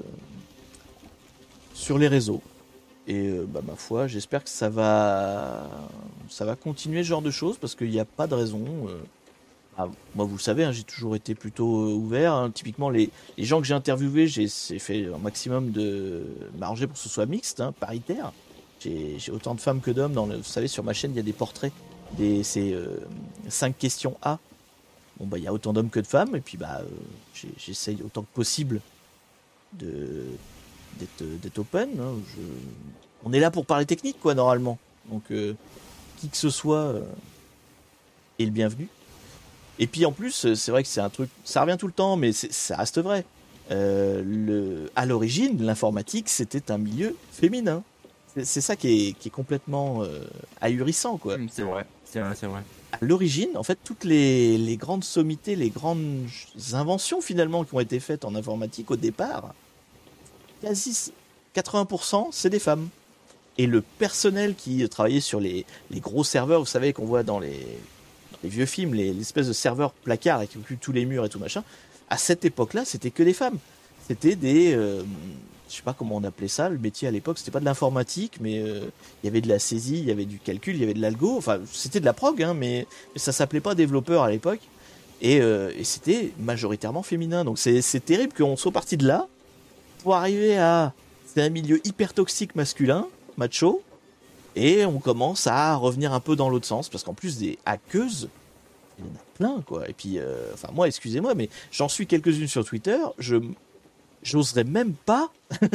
sur les réseaux. Et bah, ma foi, j'espère que ça va continuer ce genre de choses parce qu'il n'y a pas de raison. Ah, moi, vous le savez, hein, j'ai toujours été plutôt ouvert. Hein. Typiquement, les gens que j'ai interviewés, j'ai fait un maximum de m'arranger pour que ce soit mixte, hein, paritaire. J'ai autant de femmes que d'hommes. Vous savez, sur ma chaîne, il y a des portraits. C'est 5 questions A. Bon, bah, il y a autant d'hommes que de femmes. Et puis, bah, j'essaye autant que possible de d'être open. Hein. On est là pour parler technique, quoi, normalement. Donc, qui que ce soit est le bienvenu. Et puis en plus, c'est vrai que c'est un truc, ça revient tout le temps, mais ça reste vrai. À l'origine, l'informatique, c'était un milieu féminin. C'est ça qui est complètement ahurissant, quoi. C'est vrai, c'est vrai, c'est vrai. À l'origine, en fait, toutes les grandes sommités, les grandes inventions finalement qui ont été faites en informatique au départ, quasi 80%, c'est des femmes. Et le personnel qui travaillait sur les gros serveurs, vous savez, qu'on voit dans les vieux films, l'espèce de serveurs placards et qui occupent tous les murs et tout machin, à cette époque-là, c'était que des femmes. C'était je sais pas comment on appelait ça, le métier à l'époque, c'était pas de l'informatique, mais il y avait de la saisie, il y avait du calcul, il y avait de l'algo, enfin, c'était de la prog, hein, mais ça s'appelait pas développeur à l'époque, et c'était majoritairement féminin. Donc c'est terrible qu'on soit parti de là, pour arriver à... C'est un milieu hyper toxique masculin, macho, et on commence à revenir un peu dans l'autre sens, parce qu'en plus des hackeuses, il y en a plein, quoi. Et puis, enfin, moi, excusez-moi, mais j'en suis quelques-unes sur Twitter, j'oserais même pas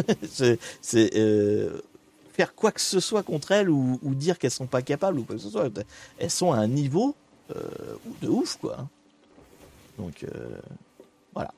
faire quoi que ce soit contre elles ou dire qu'elles sont pas capables ou quoi que ce soit. Elles sont à un niveau de ouf, quoi. Donc, voilà.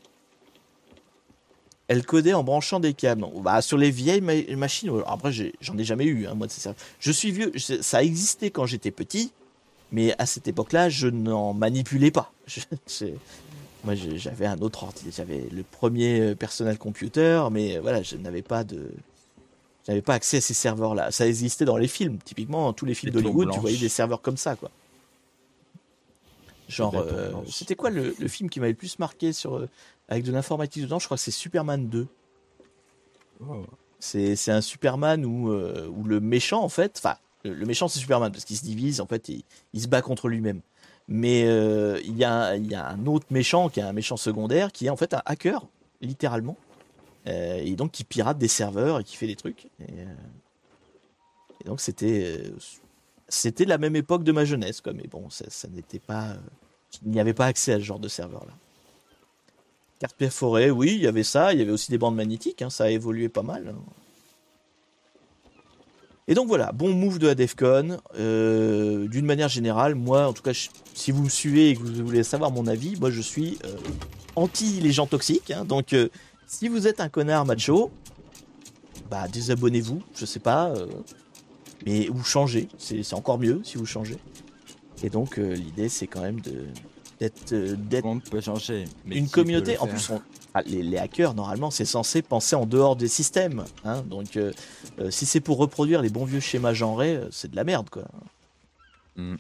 Elle codait en branchant des câbles. Bah, sur les vieilles machines, après j'en ai jamais eu, hein, moi, c'est ça. Je suis vieux, ça existait quand j'étais petit, mais à cette époque-là, je n'en manipulais pas. Moi, j'avais un autre ordi, j'avais le premier personal computer, mais voilà, je n'avais pas accès à ces serveurs-là. Ça existait dans les films, typiquement, dans tous les films d'Hollywood, tu voyais des serveurs comme ça, quoi. Genre, c'était quoi le film qui m'avait le plus marqué avec de l'informatique dedans? Je crois que c'est Superman 2. Oh. C'est un Superman où le méchant, en fait, enfin, le méchant c'est Superman parce qu'il se divise, en fait, il se bat contre lui-même. Mais il y a un autre méchant qui est un méchant secondaire qui est en fait un hacker, littéralement. Et donc qui pirate des serveurs et qui fait des trucs. Et donc c'était la même époque de ma jeunesse, quoi. Mais bon, ça n'était pas... il n'y avait pas accès à ce genre de serveur-là. Carte perforée, oui, il y avait ça. Il y avait aussi des bandes magnétiques, hein, ça a évolué pas mal. Et donc voilà, bon move de la Defcon. D'une manière générale, moi, en tout cas, si vous me suivez et que vous voulez savoir mon avis, moi je suis anti les gens toxiques. Hein. Donc si vous êtes un connard macho, bah désabonnez-vous, je sais pas, mais ou changez. C'est encore mieux si vous changez. Et donc l'idée c'est quand même d'être On peut changer. Mais une qui communauté. peut En le plus, faire les hackers normalement c'est censé penser en dehors des systèmes. Hein. Donc si c'est pour reproduire les bons vieux schémas genrés, c'est de la merde quoi. Mm.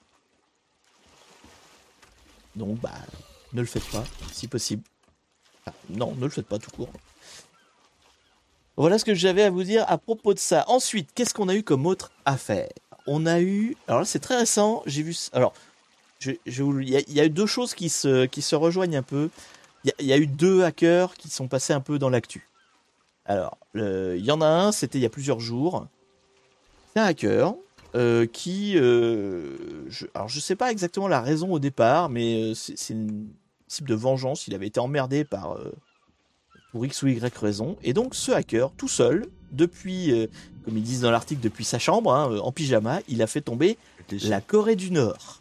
Donc bah ne le faites pas si possible. Enfin, non, ne le faites pas tout court. Voilà ce que j'avais à vous dire à propos de ça. Ensuite, qu'est-ce qu'on a eu comme autre affaire? On a eu... Alors là, c'est très récent. J'ai vu... Alors, il y a eu deux choses qui se rejoignent un peu. Il y a eu deux hackers qui sont passés un peu dans l'actu. Alors, il y en a un, c'était il y a plusieurs jours. C'est un hacker qui... alors, je sais pas exactement la raison au départ, mais c'est une type de vengeance. Il avait été emmerdé par... pour X ou Y raison. Et donc ce hacker, tout seul, depuis, comme ils disent dans l'article, depuis sa chambre, hein, en pyjama, il a fait tomber la Corée du Nord.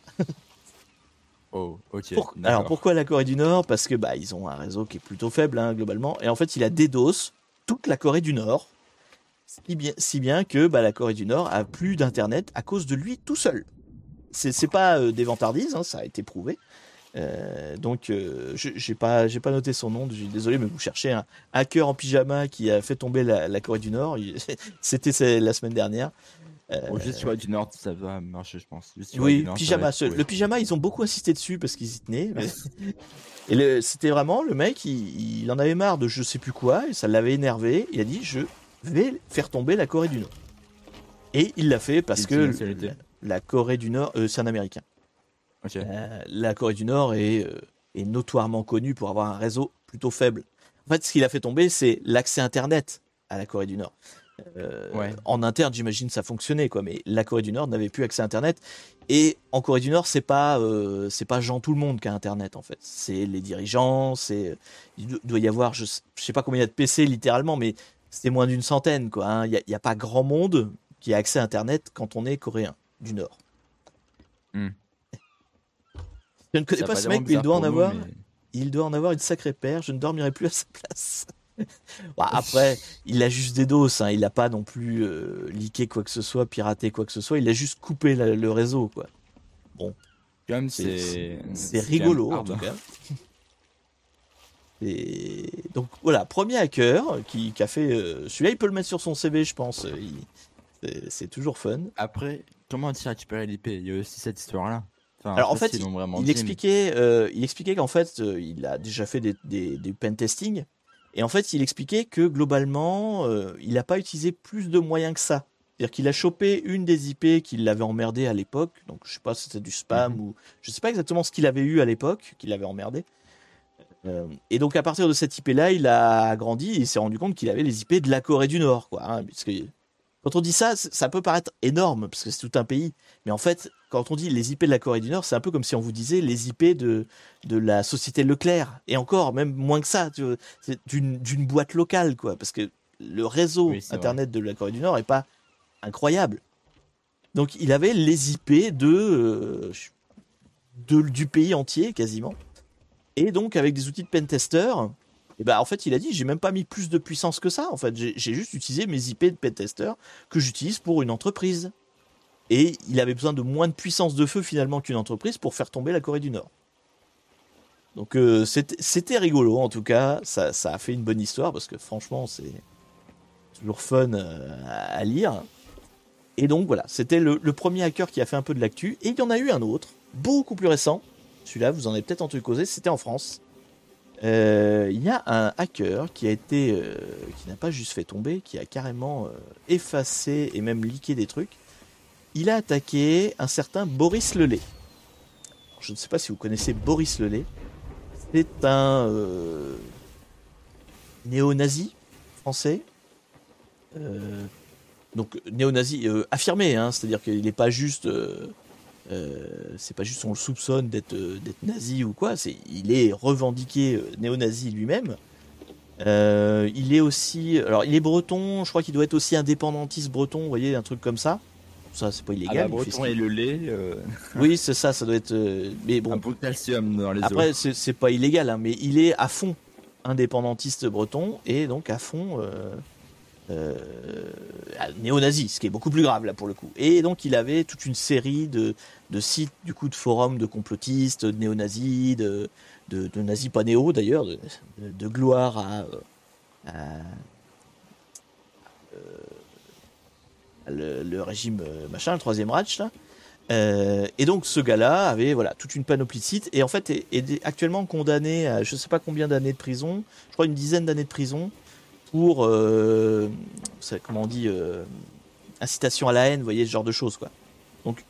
Oh, ok. Alors pourquoi la Corée du Nord? Parce que bah ils ont un réseau qui est plutôt faible hein, globalement. Et en fait il a DDoS toute la Corée du Nord. Si bien que bah, la Corée du Nord a plus d'internet à cause de lui tout seul. C'est pas des vantardises, hein, ça a été prouvé. Donc j'ai pas noté son nom, désolé mais vous cherchez un hacker en pyjama qui a fait tomber la Corée du Nord, c'était la semaine dernière. Juste sur du Nord ça va marcher je pense. Oui, pyjama, le pyjama ils ont beaucoup insisté dessus parce qu'ils y tenaient. Mais... Et c'était vraiment le mec, il en avait marre de je sais plus quoi et ça l'avait énervé, il a dit je vais faire tomber la Corée du Nord. Et il l'a fait parce que la Corée du Nord, c'est un Américain. Okay. La Corée du Nord est notoirement connue pour avoir un réseau plutôt faible. En fait, ce qu'il a fait tomber, c'est l'accès Internet à la Corée du Nord. En interne, j'imagine ça fonctionnait, quoi, mais la Corée du Nord n'avait plus accès à Internet. Et en Corée du Nord, c'est pas Jean tout le monde qui a Internet, en fait. C'est les dirigeants, il doit y avoir, je sais pas combien il y a de PC littéralement, mais c'est moins d'une centaine, quoi. Hein. Il y a pas grand monde qui a accès à Internet quand on est coréen du Nord. Mm. Je ne connais pas ce mec, mais il doit en avoir. Il doit en avoir une sacrée paire. Je ne dormirai plus à sa place. Bon, après, il a juste des doses. Hein. Il n'a pas non plus leaké quoi que ce soit, piraté quoi que ce soit. Il a juste coupé le réseau, quoi. Bon, comme c'est rigolo en tout cas. Et donc voilà, premier hacker qui a fait. Celui-là, il peut le mettre sur son CV, je pense. C'est toujours fun. Après, comment tu as récupéré l'IP? Il y a aussi cette histoire-là. Enfin, alors en fait, il expliquait qu'en fait, il a déjà fait des pen testing, et en fait, il expliquait que globalement, il n'a pas utilisé plus de moyens que ça. C'est-à-dire qu'il a chopé une des IP qui l'avait emmerdé à l'époque, donc je sais pas si c'était du spam ou je sais pas exactement ce qu'il avait eu à l'époque qui l'avait emmerdé. Et donc à partir de cette IP-là, il a agrandi et il s'est rendu compte qu'il avait les IP de la Corée du Nord, quoi. Hein, parce que quand on dit ça, ça peut paraître énorme parce que c'est tout un pays, mais en fait, quand on dit les IP de la Corée du Nord, c'est un peu comme si on vous disait les IP de la société Leclerc, et encore, même moins que ça, tu vois, c'est d'une boîte locale, quoi, parce que le réseau internet de la Corée du Nord est pas incroyable. Donc il avait les IP du pays entier quasiment, et donc avec des outils de pentester. Et bah en fait il a dit j'ai même pas mis plus de puissance que ça, en fait j'ai juste utilisé mes IP de pentester que j'utilise pour une entreprise. Et il avait besoin de moins de puissance de feu finalement qu'une entreprise pour faire tomber la Corée du Nord. Donc c'était rigolo en tout cas, ça a fait une bonne histoire parce que franchement c'est toujours fun à lire. Et donc voilà, c'était le premier hacker qui a fait un peu de l'actu. Et il y en a eu un autre, beaucoup plus récent. Celui-là vous en avez peut-être entendu causer, c'était en France. Il y a un hacker qui n'a pas juste fait tomber, qui a carrément effacé et même leaké des trucs. Il a attaqué un certain Boris Lelay. Je ne sais pas si vous connaissez Boris Lelay. C'est un néo-nazi français. Donc néo-nazi affirmé, hein, c'est-à-dire qu'il n'est pas juste... c'est pas juste on le soupçonne d'être nazi ou quoi, il est revendiqué néo-nazi lui-même. Il est aussi, alors il est breton, je crois qu'il doit être aussi indépendantiste breton, vous voyez, un truc comme ça. Ça, c'est pas Ah illégal. bah, Il fait ce breton et qu'il- le lait, Oui, c'est ça, ça doit être. Mais un bon, peu de calcium dans les os. après, c'est pas illégal, hein, mais il est à fond indépendantiste breton et donc à fond euh, néo-nazi, ce qui est beaucoup plus grave là pour le coup. Et donc il avait toute une série de sites, du coup, de forums de complotistes, de néo-nazis, de nazis pas néo d'ailleurs, de gloire à le régime machin, le troisième Reich là. Et donc ce gars-là avait voilà toute une panoplie de sites et en fait est actuellement condamné à je sais pas combien d'années de prison, je crois une dizaine d'années de prison pour comment on dit incitation à la haine, vous voyez ce genre de choses quoi. Donc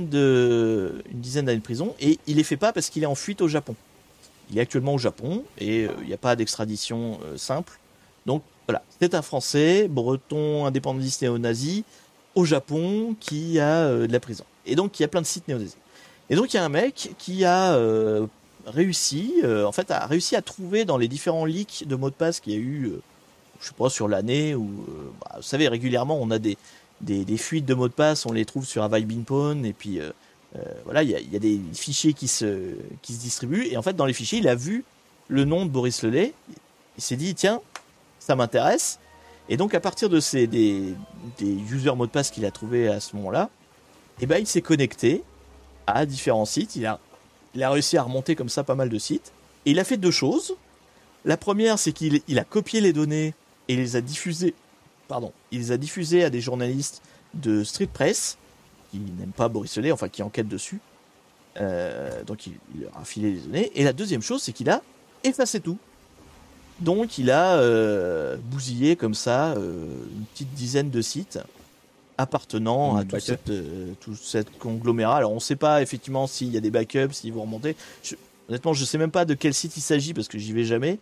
une dizaine d'années de prison et il les fait pas parce qu'il est en fuite au Japon. Il est actuellement au Japon et il n'y a pas d'extradition simple. Donc voilà, c'est un Français, breton, indépendantiste néo-nazi, au Japon, qui a de la prison. Et donc il y a plein de sites néo-nazis. Et donc il y a un mec qui a réussi, en fait, a réussi à trouver dans les différents leaks de mots de passe qu'il y a eu, je sais pas, sur l'année, ou vous savez, régulièrement on a des fuites de mots de passe, on les trouve sur Avai Binpon, et puis voilà, il y a des fichiers qui se distribuent, et en fait dans les fichiers il a vu le nom de Boris Lelay, il s'est dit tiens, ça m'intéresse, et donc à partir de des user mots de passe qu'il a trouvé à ce moment-là, et ben il s'est connecté à différents sites, il a réussi à remonter comme ça pas mal de sites, et il a fait deux choses. La première, c'est qu'il a copié les données et les a diffusées, il les a diffusées à des journalistes de Street Press qui n'aiment pas Boris Lelay, enfin qui enquêtent dessus. Donc il leur a filé les données. Et la deuxième chose, c'est qu'il a effacé tout. Donc il a bousillé comme ça une petite dizaine de sites appartenant à tout cette conglomérat. Alors on ne sait pas effectivement s'il y a des backups, s'ils vont remonter. Honnêtement, je ne sais même pas de quel site il s'agit parce que j'y vais jamais.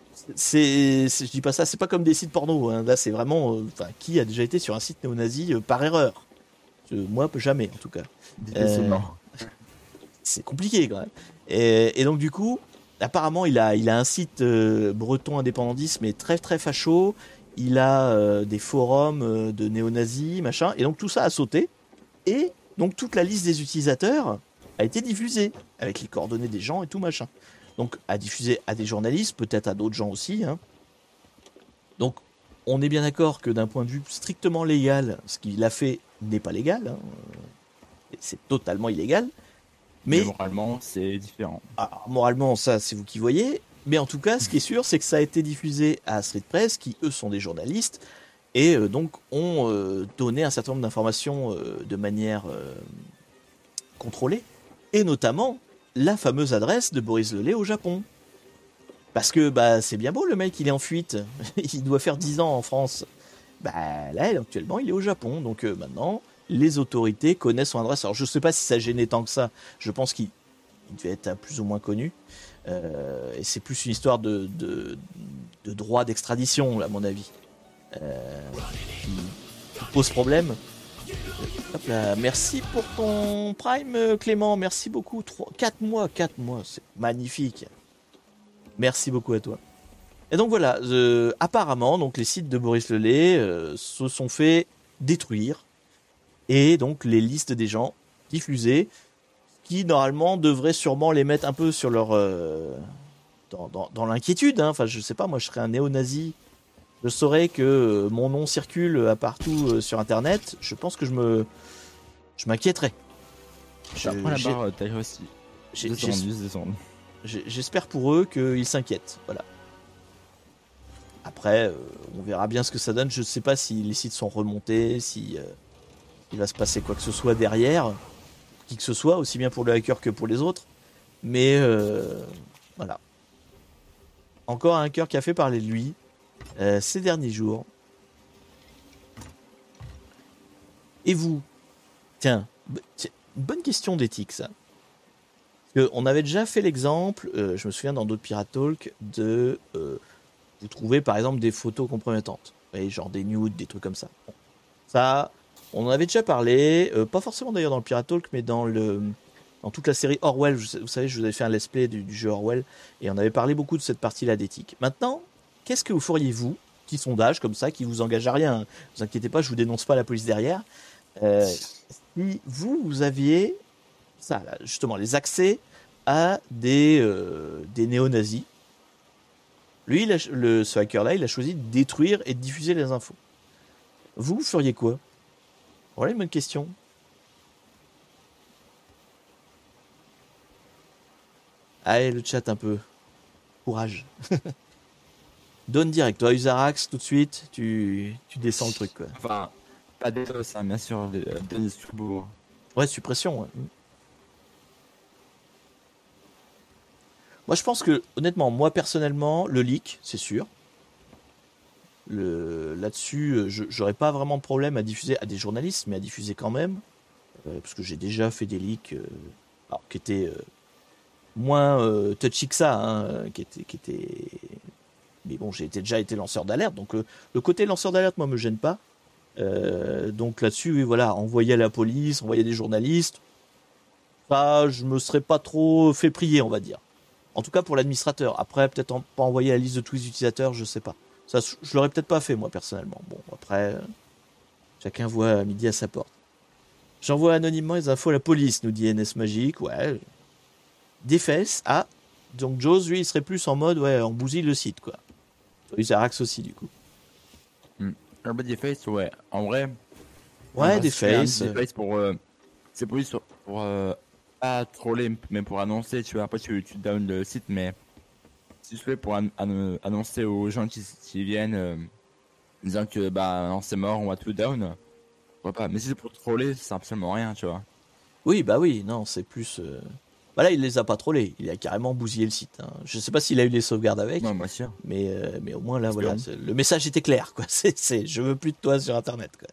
Je dis pas ça, c'est pas comme des sites porno. Hein. Là, c'est vraiment, qui a déjà été sur un site néo-nazi par erreur. Moi, jamais en tout cas. Difficilement. C'est compliqué quand même. Et donc du coup, apparemment, il a un site breton indépendantiste, mais très très facho. Il a des forums de néo-nazis, machin. Et donc tout ça a sauté. Et donc toute la liste des utilisateurs a été diffusée avec les coordonnées des gens et tout machin. Donc à diffuser à des journalistes, peut-être à d'autres gens aussi. Hein. Donc on est bien d'accord que d'un point de vue strictement légal, ce qu'il a fait n'est pas légal. Hein. C'est totalement illégal. Mais moralement, c'est différent. Alors, moralement, ça, c'est vous qui voyez. Mais en tout cas, ce qui est sûr, c'est que ça a été diffusé à Street Press, qui eux sont des journalistes, et donc ont donné un certain nombre d'informations de manière contrôlée, et notamment la fameuse adresse de Boris Lelay au Japon. Parce que c'est bien beau, le mec, il est en fuite. Il doit faire 10 ans en France. Là, actuellement, il est au Japon. Donc maintenant, les autorités connaissent son adresse. Alors, je ne sais pas si ça gênait tant que ça. Je pense qu'il devait être plus ou moins connu. Et c'est plus une histoire de droit d'extradition, à mon avis, qui pose problème. Hop là, merci pour ton Prime, Clément. Merci beaucoup. 4 mois, c'est magnifique. Merci beaucoup à toi. Et donc voilà, apparemment, donc les sites de Boris Lelay se sont fait détruire. Et donc les listes des gens diffusées, qui normalement devraient sûrement les mettre un peu sur leur dans l'inquiétude. Hein. Enfin, je sais pas, moi je serais un néo-nazi, je saurais que mon nom circule partout sur Internet. Je pense que je m'inquiéterais. Après la barre, t'as aussi. J'espère pour eux qu'ils s'inquiètent. Voilà. Après, on verra bien ce que ça donne. Je ne sais pas si les sites sont remontés, si il va se passer quoi que ce soit derrière, qui que ce soit, aussi bien pour le hacker que pour les autres. Mais voilà. Encore un hacker qui a fait parler de lui ces derniers jours. Et vous? Tiens, bonne question d'éthique, ça. On avait déjà fait l'exemple, je me souviens dans d'autres Pirate Talk, de vous trouvez par exemple des photos compromettantes, genre des nudes, des trucs comme ça. Bon. Ça, on en avait déjà parlé, pas forcément d'ailleurs dans le Pirate Talk, mais dans toute la série Orwell. Vous savez, je vous avais fait un let's play du jeu Orwell, et on avait parlé beaucoup de cette partie-là d'éthique. Maintenant, qu'est-ce que vous feriez vous, petit sondage comme ça, qui vous engage à rien, hein. Vous inquiétez pas, je vous dénonce pas la police derrière. Si vous aviez ça, là, justement, les accès à des néo-nazis, lui, ce hacker-là, il a choisi de détruire et de diffuser les infos. Vous feriez quoi? Voilà une bonne question. Allez, le chat un peu. Courage. Donne direct. Toi, Usarax, tout de suite, tu descends le truc, quoi. Enfin, pas des os, hein, bien sûr, des turbo. Ouais, suppression, ouais. Moi, je pense que, honnêtement, moi, personnellement, le leak, c'est sûr. Là-dessus, j'aurais pas vraiment de problème à diffuser à des journalistes, mais à diffuser quand même. Parce que j'ai déjà fait des leaks alors, qui étaient moins touchy que ça, hein, qui étaient... Mais bon, j'ai déjà été lanceur d'alerte, donc le côté lanceur d'alerte, moi, me gêne pas. Donc là-dessus, oui, voilà, envoyer à la police, envoyer des journalistes, ça, je me serais pas trop fait prier, on va dire. En tout cas pour l'administrateur. Après, peut-être pas envoyer la liste de tous les utilisateurs, je sais pas. Ça, je l'aurais peut-être pas fait, moi, personnellement. Bon, après, chacun voit à midi à sa porte. J'envoie anonymement les infos à la police, nous dit NS Magique. Ouais. Des fesses. Ah, donc Jaws, lui, il serait plus en mode, ouais, on bousille le site, quoi. Usarax aussi, du coup. Des faces, ouais. En vrai. Ouais, des faces. Des faces pour. C'est pour juste pour pas troller, mais pour annoncer, tu vois. Après, tu down le site, mais. Si tu fais pour annoncer aux gens qui viennent, disant que, bah, non, c'est mort, on va tout down. Pourquoi pas. Mais si c'est pour troller, c'est absolument rien, tu vois. Oui, bah oui, non, c'est plus. Bah là, il les a pas trollés. Il a carrément bousillé le site, hein. Je sais pas s'il a eu les sauvegardes avec. Non, moi, sûr. Mais au moins, là, voilà. Le message était clair, quoi. Je veux plus de toi sur Internet, quoi.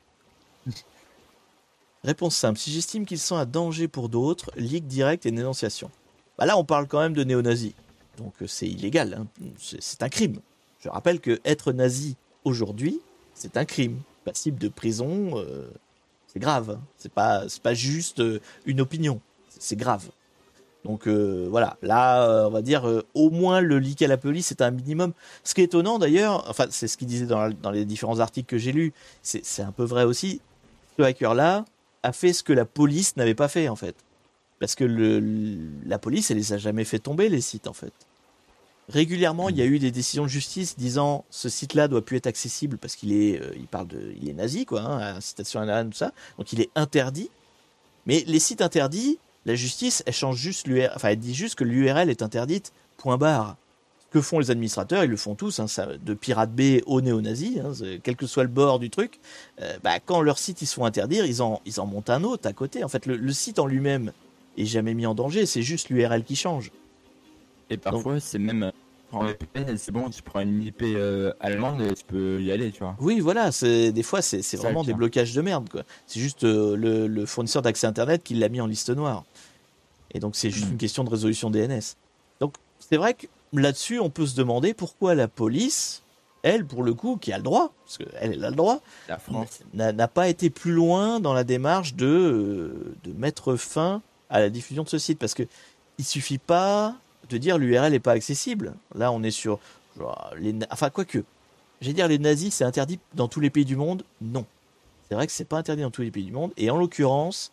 Réponse simple. Si j'estime qu'ils sont un danger pour d'autres, leak direct et dénonciation. Bah là, on parle quand même de néo-nazis. Donc, c'est illégal, hein. C'est un crime. Je rappelle que être nazi aujourd'hui, c'est un crime. Passible de prison, c'est grave, hein. C'est pas juste une opinion. C'est grave. Donc voilà, là on va dire au moins le leak à la police c'est un minimum. Ce qui est étonnant d'ailleurs, enfin c'est ce qu'il disait dans les différents articles que j'ai lus, c'est un peu vrai aussi. Ce hacker là a fait ce que la police n'avait pas fait en fait, parce que la police elle les a jamais fait tomber les sites en fait. Régulièrement il y a eu des décisions de justice disant ce site là doit plus être accessible parce qu'il est il est nazi quoi, hein, incitation à la haine tout ça, donc il est interdit. Mais les sites interdits, la justice, elle change juste l'URL, enfin, elle dit juste que l'URL est interdite, point barre. Ce que font les administrateurs, ils le font tous, hein, ça, de Pirate Bay au néo-nazi, hein, quel que soit le bord du truc, bah, quand leur site ils se font interdire, ils en montent un autre à côté. En fait, le site en lui-même est jamais mis en danger, c'est juste l'URL qui change. Et parfois, donc, c'est même, pour un VPN, c'est bon, tu prends une IP allemande et tu peux y aller, tu vois. Oui, voilà, des fois, c'est vraiment des blocages de merde, quoi. C'est juste le fournisseur d'accès Internet qui l'a mis en liste noire. Et donc, c'est juste une question de résolution DNS. Donc, c'est vrai que là-dessus, on peut se demander pourquoi la police, elle, pour le coup, qui a le droit, parce qu'elle a le droit, la France n'a pas été plus loin dans la démarche de mettre fin à la diffusion de ce site. Parce que il suffit pas de dire l'URL n'est pas accessible. Là, on est sur... Enfin, quoique, j'allais dire les nazis, c'est interdit dans tous les pays du monde. Non. C'est vrai que c'est pas interdit dans tous les pays du monde. Et en l'occurrence,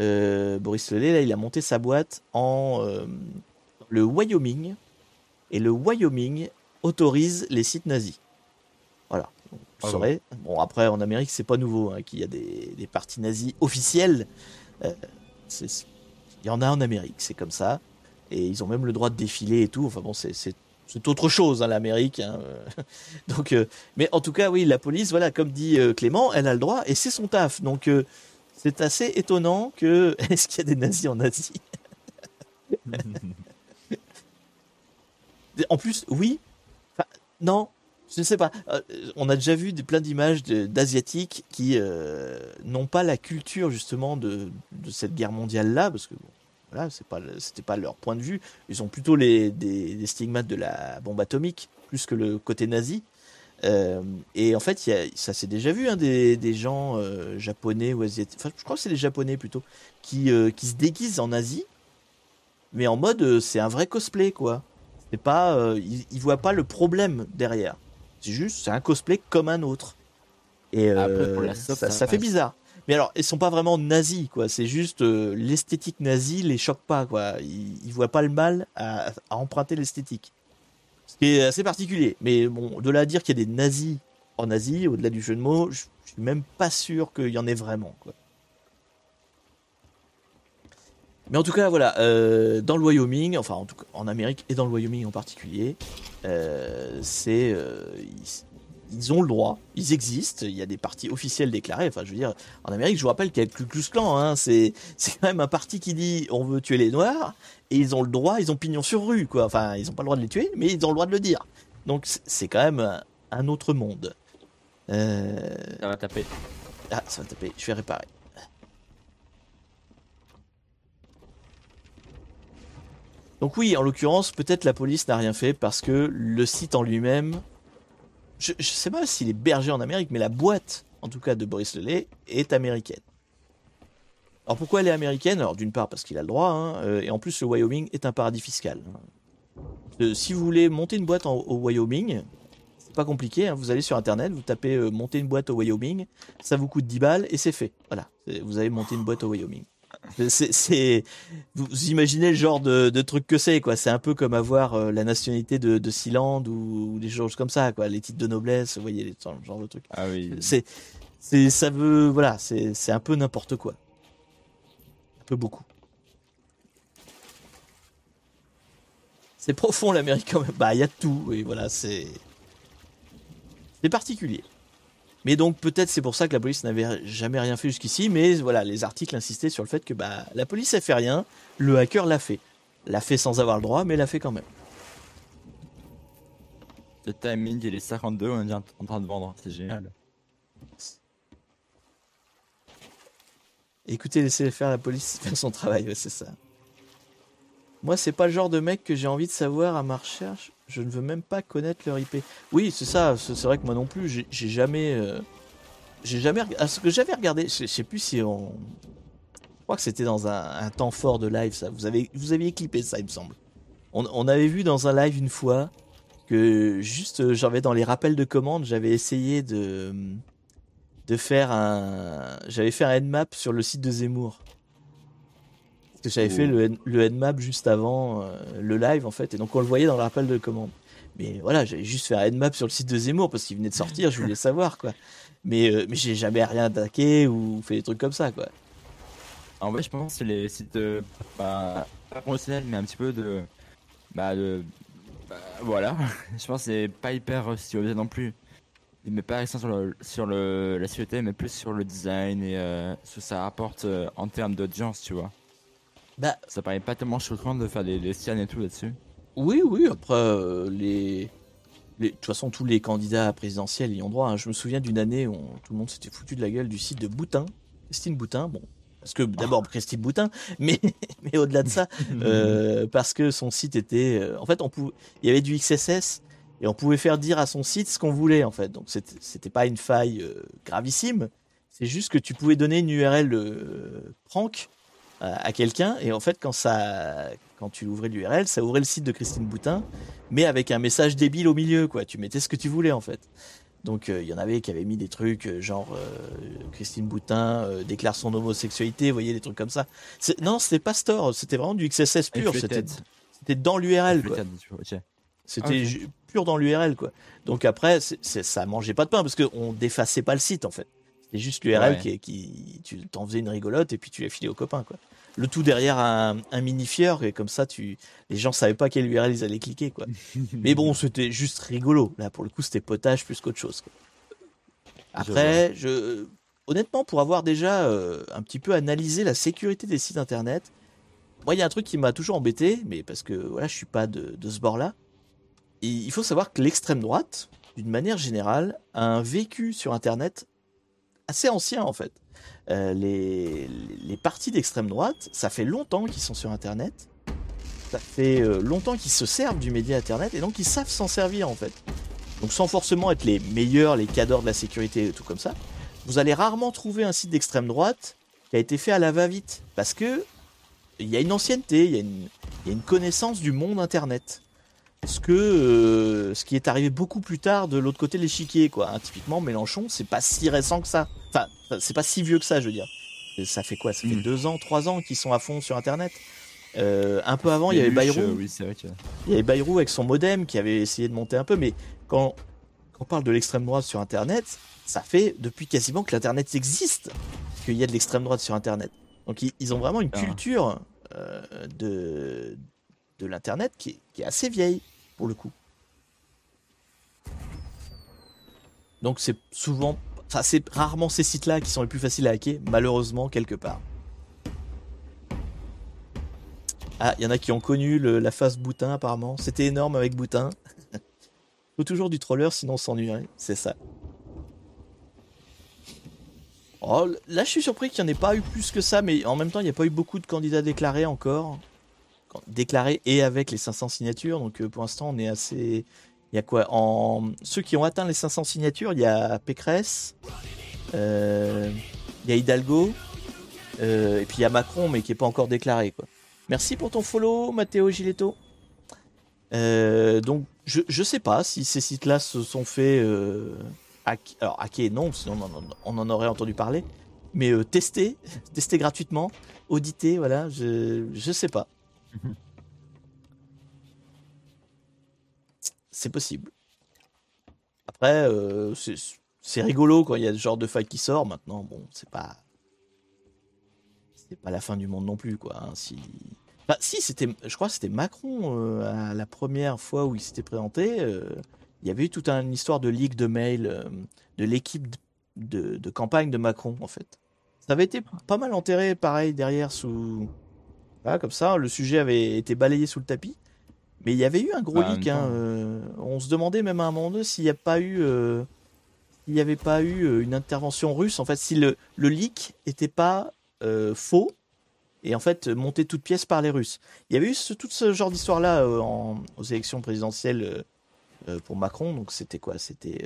Boris Lelay, là, il a monté sa boîte en le Wyoming. Et le Wyoming autorise les sites nazis. Voilà. Vous saurez. Bon, après, en Amérique, c'est pas nouveau hein, qu'il y a des partis nazis officiels. Il y en a en Amérique, c'est comme ça. Et ils ont même le droit de défiler et tout. Enfin bon, c'est autre chose, hein, l'Amérique. Hein. Donc, mais en tout cas, oui, la police, voilà, comme dit Clément, elle a le droit et c'est son taf. Donc, c'est assez étonnant que... Est-ce qu'il y a des nazis en Asie? En plus, oui. Enfin, non, je ne sais pas. On a déjà vu plein d'images d'Asiatiques qui n'ont pas la culture, justement, de cette guerre mondiale-là, parce que... Bon, voilà, c'était pas leur point de vue. Ils ont plutôt des stigmates de la bombe atomique plus que le côté nazi. Et en fait, ça s'est déjà vu hein, des gens japonais ou asiatiques. Enfin, je crois que c'est les japonais plutôt qui se déguisent en nazi, mais en mode c'est un vrai cosplay quoi. C'est pas, ils voient pas le problème derrière. C'est un cosplay comme un autre. Et Après, pour la soft, ça fait bizarre. Mais alors, ils sont pas vraiment nazis, quoi. C'est juste l'esthétique nazie les choque pas, quoi. Ils voient pas le mal à emprunter l'esthétique. Ce qui est assez particulier. Mais bon, de là à dire qu'il y a des nazis en Asie, au-delà du jeu de mots, je suis même pas sûr qu'il y en ait vraiment, quoi. Mais en tout cas, voilà, dans le Wyoming, enfin en tout cas en Amérique et dans le Wyoming en particulier, ils ont le droit, ils existent, il y a des partis officiels déclarés. Enfin, je veux dire, en Amérique, je vous rappelle qu'il y a le Ku Klux Klan, hein, c'est quand même un parti qui dit on veut tuer les Noirs et ils ont le droit, ils ont pignon sur rue, quoi. Enfin, ils ont pas le droit de les tuer, mais ils ont le droit de le dire. Donc c'est quand même un autre monde. Ça va taper. Ah, ça va taper, je vais réparer. Donc oui, en l'occurrence, peut-être la police n'a rien fait parce que le site en lui-même, je sais pas s'il est bergé en Amérique, mais la boîte, en tout cas de Boris Lelay, est américaine. Alors pourquoi elle est américaine? Alors d'une part parce qu'il a le droit, hein, et en plus le Wyoming est un paradis fiscal. Si vous voulez monter une boîte au Wyoming, c'est pas compliqué, hein, vous allez sur internet, vous tapez monter une boîte au Wyoming, ça vous coûte 10 balles et c'est fait. Voilà, vous avez monté une boîte au Wyoming. Vous imaginez le genre de truc que c'est, quoi. C'est un peu comme avoir la nationalité de Sealand ou des choses comme ça, quoi. Les titres de noblesse, vous voyez, ce genre de truc. Ah oui. Ça veut, voilà, c'est un peu n'importe quoi. Un peu beaucoup. C'est profond l'Amérique quand même. Bah, il y a de tout, et voilà, c'est particulier. Mais donc peut-être c'est pour ça que la police n'avait jamais rien fait jusqu'ici, mais voilà, les articles insistaient sur le fait que bah la police elle fait rien, le hacker l'a fait. L'a fait sans avoir le droit, mais l'a fait quand même. Le timing, il est 52, on est déjà en train de vendre, c'est génial. Écoutez, laissez faire la police faire son travail, ouais, c'est ça. Moi, c'est pas le genre de mec que j'ai envie de savoir à ma recherche. Je ne veux même pas connaître leur IP. Oui, c'est ça. C'est vrai que moi non plus, j'ai jamais, ce que j'avais regardé. Je sais plus si on. Je crois que c'était dans un temps fort de live, ça. Vous aviez clippé ça, il me semble. On avait vu dans un live une fois que juste, j'avais dans les rappels de commandes, j'avais essayé de faire j'avais fait un nmap sur le site de Zemmour. Parce que j'avais fait le nmap juste avant le live en fait, et donc on le voyait dans le rappel de commande. Mais voilà, j'avais juste fait un nmap sur le site de Zemmour parce qu'il venait de sortir, je voulais savoir quoi. Mais j'ai jamais rien attaqué ou fait des trucs comme ça quoi. En vrai, je pense que c'est les sites pas professionnels, mais un petit peu voilà. Je pense que c'est pas hyper sécurisé non plus. Il met pas l'accent sur la sécurité, mais plus sur le design et ce que ça apporte en termes d'audience, tu vois. Bah, ça paraît pas tellement choquant de faire des scans et tout là-dessus. Oui, après, de toute façon, tous les candidats présidentiels y ont droit, hein. Je me souviens d'une année où tout le monde s'était foutu de la gueule du site de Boutin, Christine Boutin, bon, parce que d'abord Christine Boutin, mais au-delà de ça, parce que son site était, en fait, il y avait du XSS et on pouvait faire dire à son site ce qu'on voulait, en fait. Donc c'était pas une faille gravissime, c'est juste que tu pouvais donner une URL prank à quelqu'un, et en fait quand tu ouvrais l'URL, ça ouvrait le site de Christine Boutin, mais avec un message débile au milieu, quoi. Tu mettais ce que tu voulais en fait. Donc il y en avait qui avaient mis des trucs genre Christine Boutin déclare son homosexualité, vous voyez, des trucs comme ça. Non, c'était pas Store, c'était vraiment du XSS pur, c'était dans l'URL quoi. C'était pur dans l'URL quoi. Donc après ça mangeait pas de pain parce qu'on défaçait pas le site en fait. C'était juste l'URL qui tu t'en faisais une rigolote et puis tu l'as filé aux copains quoi. Le tout derrière un minifieur, et comme ça les gens savaient pas quelle URL ils allaient cliquer quoi. Mais bon, c'était juste rigolo. Là pour le coup, c'était potage plus qu'autre chose quoi. Après, honnêtement, pour avoir déjà un petit peu analysé la sécurité des sites internet, moi il y a un truc qui m'a toujours embêté, mais parce que voilà, je suis pas de ce bord-là. Et il faut savoir que l'extrême droite, d'une manière générale, a un vécu sur internet assez ancien en fait. Les partis d'extrême droite, ça fait longtemps qu'ils sont sur internet, ça fait longtemps qu'ils se servent du média internet, et donc ils savent s'en servir en fait. Donc sans forcément être les meilleurs, les cadors de la sécurité et tout comme ça, vous allez rarement trouver un site d'extrême droite qui a été fait à la va-vite, parce que il y a une ancienneté, il y a une connaissance du monde internet. ce qui est arrivé beaucoup plus tard de l'autre côté de l'échiquier, quoi. Hein, typiquement, Mélenchon, c'est pas si récent que ça. Enfin, c'est pas si vieux que ça, je veux dire. Ça fait quoi? Ça fait 2 ans, 3 ans qu'ils sont à fond sur Internet. Un peu avant, il y avait Bayrou. Oui, c'est vrai que... Il y avait Bayrou avec son modem qui avait essayé de monter un peu, mais quand on parle de l'extrême droite sur Internet, ça fait depuis quasiment que l'Internet existe qu'il y a de l'extrême droite sur Internet. Donc ils ont vraiment une culture de l'Internet qui est assez vieille, pour le coup. Donc c'est souvent... Enfin, c'est rarement ces sites-là qui sont les plus faciles à hacker, malheureusement, quelque part. Ah, il y en a qui ont connu la phase Boutin, apparemment. C'était énorme avec Boutin. Faut toujours du troller, sinon on s'ennuierait. C'est ça. Oh, là, je suis surpris qu'il n'y en ait pas eu plus que ça, mais en même temps, il n'y a pas eu beaucoup de candidats déclarés encore. Déclarés et avec les 500 signatures. Donc pour l'instant, on est assez... Il y a quoi ceux qui ont atteint les 500 signatures, il y a Pécresse, il y a Hidalgo, et puis il y a Macron, mais qui n'est pas encore déclaré, quoi. Merci pour ton follow, Matteo Giletto. Donc, je sais pas si ces sites-là se sont fait alors hacker, non, sinon on en aurait entendu parler. Mais tester gratuitement, auditer, voilà, je sais pas. C'est possible. Après, c'est rigolo quand il y a ce genre de faille qui sort. Maintenant, bon, c'est pas la fin du monde non plus, quoi. Hein, si... Enfin, si, je crois que c'était Macron à la première fois où il s'était présenté. Il y avait eu toute une histoire de leak de mail de l'équipe de campagne de Macron, en fait. Ça avait été pas mal enterré, pareil, derrière, sous... Voilà, comme ça, le sujet avait été balayé sous le tapis. Mais il y avait eu un gros leak. Hein, on se demandait même à un moment donné s'il n'y a pas eu... il n'y avait pas eu une intervention russe. En fait, si le leak n'était pas faux, et en fait monté toute pièce par les Russes. Il y avait eu tout ce genre d'histoire-là aux élections présidentielles pour Macron, donc c'était quoi? C'était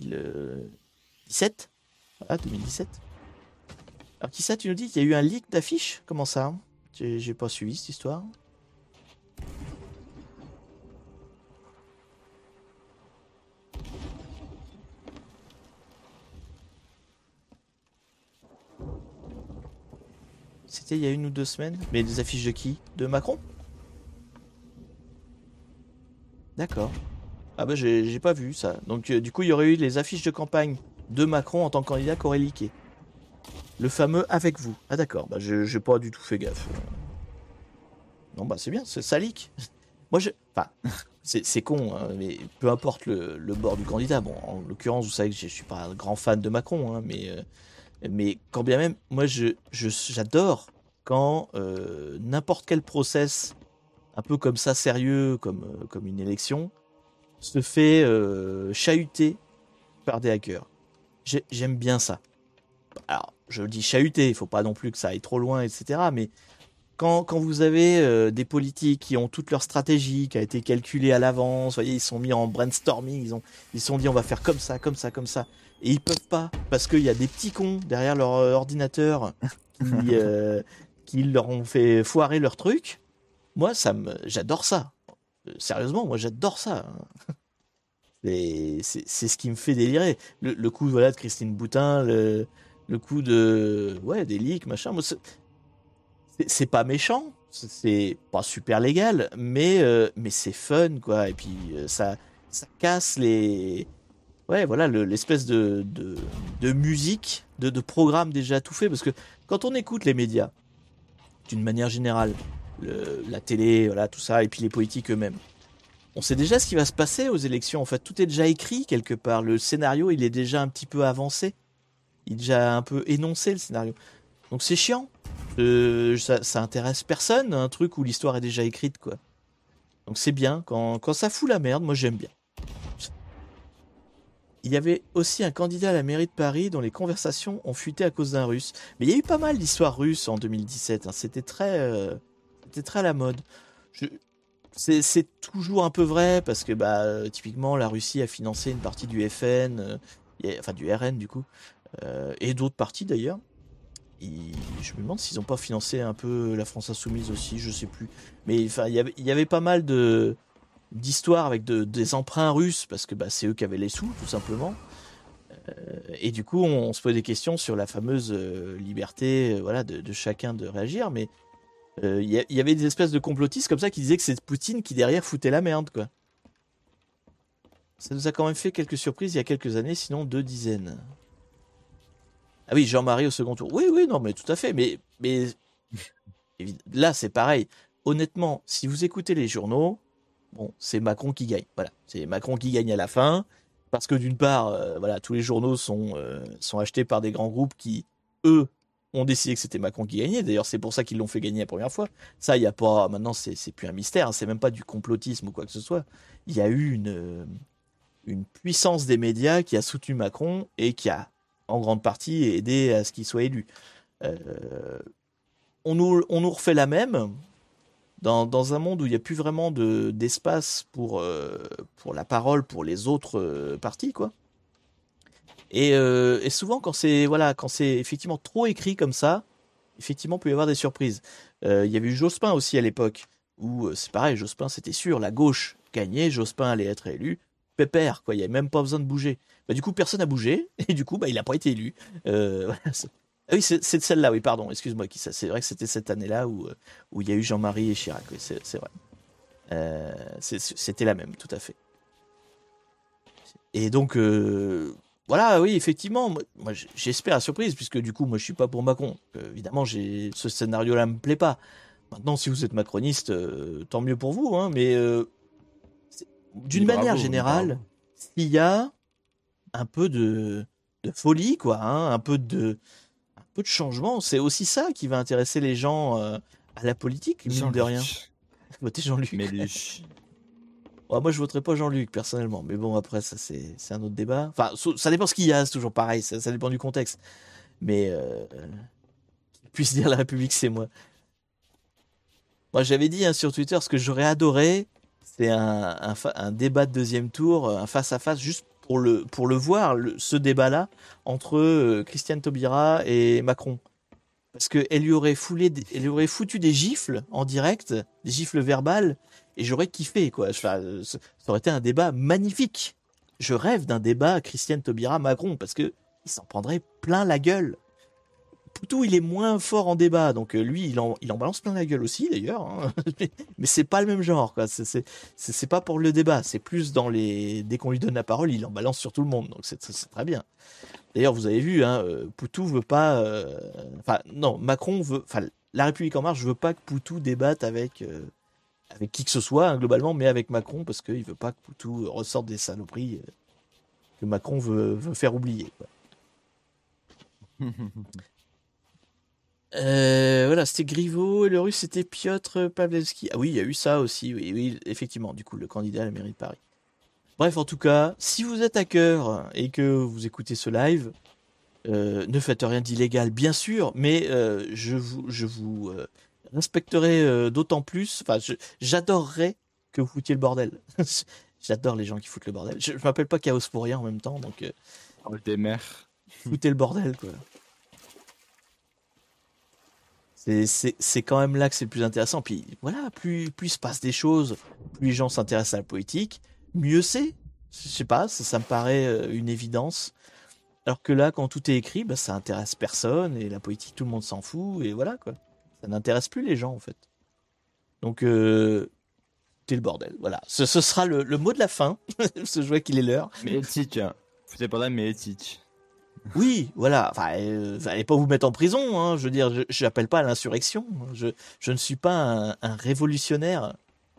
2017. Voilà, 2017. Alors qui ça, tu nous dis qu'il y a eu un leak d'affiches? Comment ça? J'ai pas suivi cette histoire. C'était il y a 1 ou 2 semaines. Mais des affiches de qui? De Macron? D'accord. Ah bah j'ai pas vu ça. Donc du coup il y aurait eu les affiches de campagne de Macron en tant que candidat qui auraient leaké. Le fameux avec vous. Ah d'accord, bah j'ai pas du tout fait gaffe. Non bah c'est bien, ça leak. Moi enfin, c'est con, hein, mais peu importe le bord du candidat. Bon, en l'occurrence, vous savez que je suis pas un grand fan de Macron, hein, mais quand bien même, moi j'adore quand n'importe quel process, un peu comme ça, sérieux, comme une élection, se fait chahuter par des hackers. J'aime bien ça. Alors, je dis chahuter, il faut pas non plus que ça aille trop loin, etc. Mais quand vous avez des politiques qui ont toute leur stratégie, qui a été calculée à l'avance, vous voyez, ils sont mis en brainstorming, ils se sont dit on va faire comme ça, comme ça, comme ça. Et ils peuvent pas, parce qu'il y a des petits cons derrière leur ordinateur qui leur ont fait foirer leur truc. Moi, j'adore ça. Sérieusement, moi j'adore ça. C'est ce qui me fait délirer. Le coup voilà, de Christine Boutin, le coup des leaks, machin. Moi, c'est pas méchant, c'est pas super légal, mais c'est fun, quoi. Et puis ça casse l'espèce de musique, de programme déjà tout fait. Parce que quand on écoute les médias, d'une manière générale, la télé, voilà, tout ça, et puis les politiques eux-mêmes, on sait déjà ce qui va se passer aux élections. En fait, tout est déjà écrit quelque part. Le scénario, il est déjà un petit peu avancé. Il est déjà un peu énoncé, le scénario. Donc c'est chiant. Ça intéresse personne, un truc où l'histoire est déjà écrite, quoi. Donc c'est bien. Quand ça fout la merde, moi j'aime bien. Il y avait aussi un candidat à la mairie de Paris dont les conversations ont fuité à cause d'un russe. Mais il y a eu pas mal d'histoires russes en 2017. Hein. C'était très à la mode. C'est toujours un peu vrai parce que typiquement la Russie a financé une partie du FN, enfin du RN du coup, et d'autres parties d'ailleurs. Je me demande s'ils n'ont pas financé un peu la France Insoumise aussi, je sais plus. Mais enfin il y avait pas mal d'histoire avec des emprunts russes, parce que c'est eux qui avaient les sous, tout simplement. Et du coup, on se pose des questions sur la fameuse liberté voilà, de chacun de réagir. Mais il y avait des espèces de complotistes comme ça qui disaient que c'est Poutine qui derrière foutait la merde, quoi. Ça nous a quand même fait quelques surprises il y a quelques années, sinon 2 dizaines. Ah oui, Jean-Marie au second tour. Oui, oui, non, mais tout à fait. Mais là, c'est pareil. Honnêtement, si vous écoutez les journaux, bon, c'est Macron qui gagne. Voilà, c'est Macron qui gagne à la fin. Parce que d'une part, voilà, tous les journaux sont achetés par des grands groupes qui, eux, ont décidé que c'était Macron qui gagnait. D'ailleurs, c'est pour ça qu'ils l'ont fait gagner la première fois. Ça, il y a pas. Maintenant, c'est plus un mystère. Hein, c'est même pas du complotisme ou quoi que ce soit. Il y a eu une puissance des médias qui a soutenu Macron et qui a, en grande partie, aidé à ce qu'il soit élu. Euh, on nous refait la même dans un monde où il n'y a plus vraiment d'espace pour la parole pour les autres partis, quoi. Et souvent, quand c'est effectivement trop écrit comme ça, effectivement, il peut y avoir des surprises. Il y avait eu Jospin aussi à l'époque, où c'est pareil, Jospin, c'était sûr, la gauche gagnait, Jospin allait être élu. Pépère, quoi, il n'y avait même pas besoin de bouger. Du coup, personne n'a bougé, et du coup, il n'a pas été élu. Voilà, ah oui, c'est celle-là, oui, pardon, excuse-moi, c'est vrai que c'était cette année-là où il y a eu Jean-Marie et Chirac, oui, c'est vrai. C'était la même, tout à fait. Et donc, voilà, oui, effectivement, moi j'espère la surprise, puisque du coup, moi je suis pas pour Macron. Évidemment, ce scénario-là me plaît pas. Maintenant, si vous êtes macroniste, tant mieux pour vous, hein, mais d'une manière générale, Bravo. s'il y a un peu de folie, quoi, hein, un peu de changement, c'est aussi ça qui va intéresser les gens à la politique, mine de rien. Jean-Luc. Votez Jean-Luc. Méluche. Ouais, moi, je voterai pas Jean-Luc, personnellement. Mais bon, après, ça, c'est un autre débat. Enfin, ça dépend ce qu'il y a, c'est toujours pareil. Ça dépend du contexte. Mais, qu'il puisse dire la République, c'est moi. Moi, j'avais dit hein, sur Twitter, ce que j'aurais adoré, c'est un débat de deuxième tour, un face-à-face, juste pour le voir, ce débat-là, entre Christiane Taubira et Macron. Parce qu'elle elle lui aurait foutu des gifles en direct, des gifles verbales, et j'aurais kiffé, quoi. Enfin, ça aurait été un débat magnifique. Je rêve d'un débat Christiane Taubira-Macron, parce que il s'en prendrait plein la gueule. Poutou, il est moins fort en débat, donc lui, il en balance plein la gueule aussi, d'ailleurs. Hein. Mais c'est pas le même genre, quoi. C'est pas pour le débat, c'est plus dans les. Dès qu'on lui donne la parole, il en balance sur tout le monde, donc c'est très bien. D'ailleurs, vous avez vu, hein, Poutou veut pas. Enfin, non, Macron veut. Enfin, La République en Marche veut pas que Poutou débatte avec qui que ce soit, hein, globalement, mais avec Macron, parce qu'il veut pas que Poutou ressorte des saloperies que Macron veut faire oublier, quoi. Voilà, c'était Griveaux et le russe c'était Piotr Pavlevski. Ah oui, il y a eu ça aussi, oui, oui, effectivement, du coup, le candidat à la mairie de Paris. Bref, en tout cas, si vous êtes hacker et que vous écoutez ce live, ne faites rien d'illégal, bien sûr, mais je vous respecterai d'autant plus. Enfin, j'adorerais que vous foutiez le bordel. J'adore les gens qui foutent le bordel. Je m'appelle pas Chaos pour rien en même temps, donc Oh, des mères. foutez le bordel, quoi. C'est quand même là que c'est le plus intéressant. Puis voilà, plus il se passe des choses, plus les gens s'intéressent à la politique, mieux c'est. Je sais pas, ça me paraît une évidence. Alors que là, quand tout est écrit, ça intéresse personne et la politique, tout le monde s'en fout et voilà quoi. Ça n'intéresse plus les gens en fait. Donc, c'est le bordel. Voilà, ce sera le mot de la fin. Parce que je vois qu'il est l'heure. Mais éthique. Hein. Foutez pas là, mais éthique. Oui, voilà. Enfin, allez pas vous mettre en prison. Hein. Je veux dire, je n'appelle pas à l'insurrection. Je ne suis pas un révolutionnaire.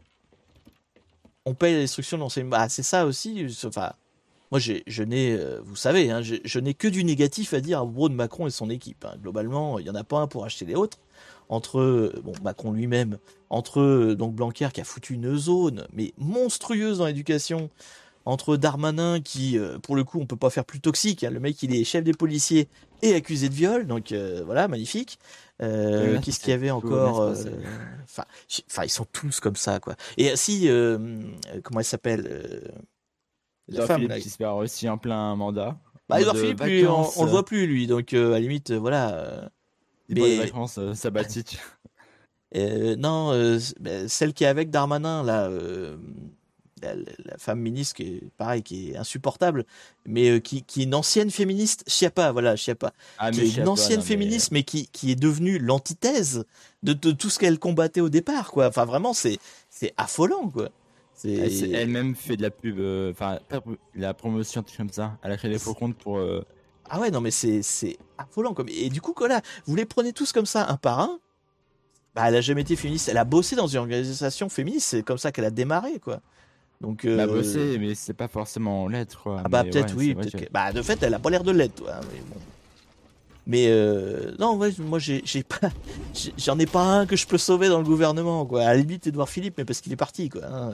On paye l'instruction de l'enseignement. Bah, c'est ça aussi. Enfin, moi, je n'ai, vous savez, hein, je n'ai que du négatif à dire à propos de Macron et son équipe. Hein. Globalement, il n'y en a pas un pour acheter les autres. Entre bon, Macron lui-même, entre donc Blanquer qui a foutu une zone, mais monstrueuse dans l'éducation, entre Darmanin qui, pour le coup, on peut pas faire plus toxique. Hein. Le mec, il est chef des policiers et accusé de viol, donc voilà, magnifique. Qu'est-ce qu'il y avait encore Enfin, ils sont tous comme ça, quoi. Et si, comment elle s'appelle la femme Philippe là. qui se fait aussi en plein mandat. En Bah, mode Edouard Philippe, lui, vacances. on le voit plus, lui. Donc, à la limite, voilà. C'est pas des Mais vacances sabbatiques. non, celle qui est avec Darmanin, là. la femme ministre qui est pareil, qui est insupportable, mais qui est une ancienne féministe, Chiappa, voilà, Chiappa, Ah, qui mais est je sais une pas, ancienne non, mais. féministe, mais qui est devenue l'antithèse de tout ce qu'elle combattait au départ, quoi. Enfin, vraiment, c'est affolant, quoi. Elle s'est C'est, elle-même fait de la pub, enfin, pas la promotion, un truc comme ça. Elle a créé des faux comptes pour. ah ouais, non, mais c'est affolant, comme. Et du coup, voilà, vous les prenez tous comme ça, un par un. Bah, elle a jamais été féministe. Elle a bossé dans une organisation féministe. C'est comme ça qu'elle a démarré, quoi. Donc, Bah, bosser, mais c'est pas forcément l'être, quoi. ah bah Mais peut-être ouais, c'est oui, vrai peut-être que. que. Bah de fait, elle a pas l'air de l'être, toi. Mais bon. Mais non, ouais, moi j'ai pas, j'en ai pas un que je peux sauver dans le gouvernement, quoi. À la limite, Édouard Philippe, mais parce qu'il est parti, quoi. Hein.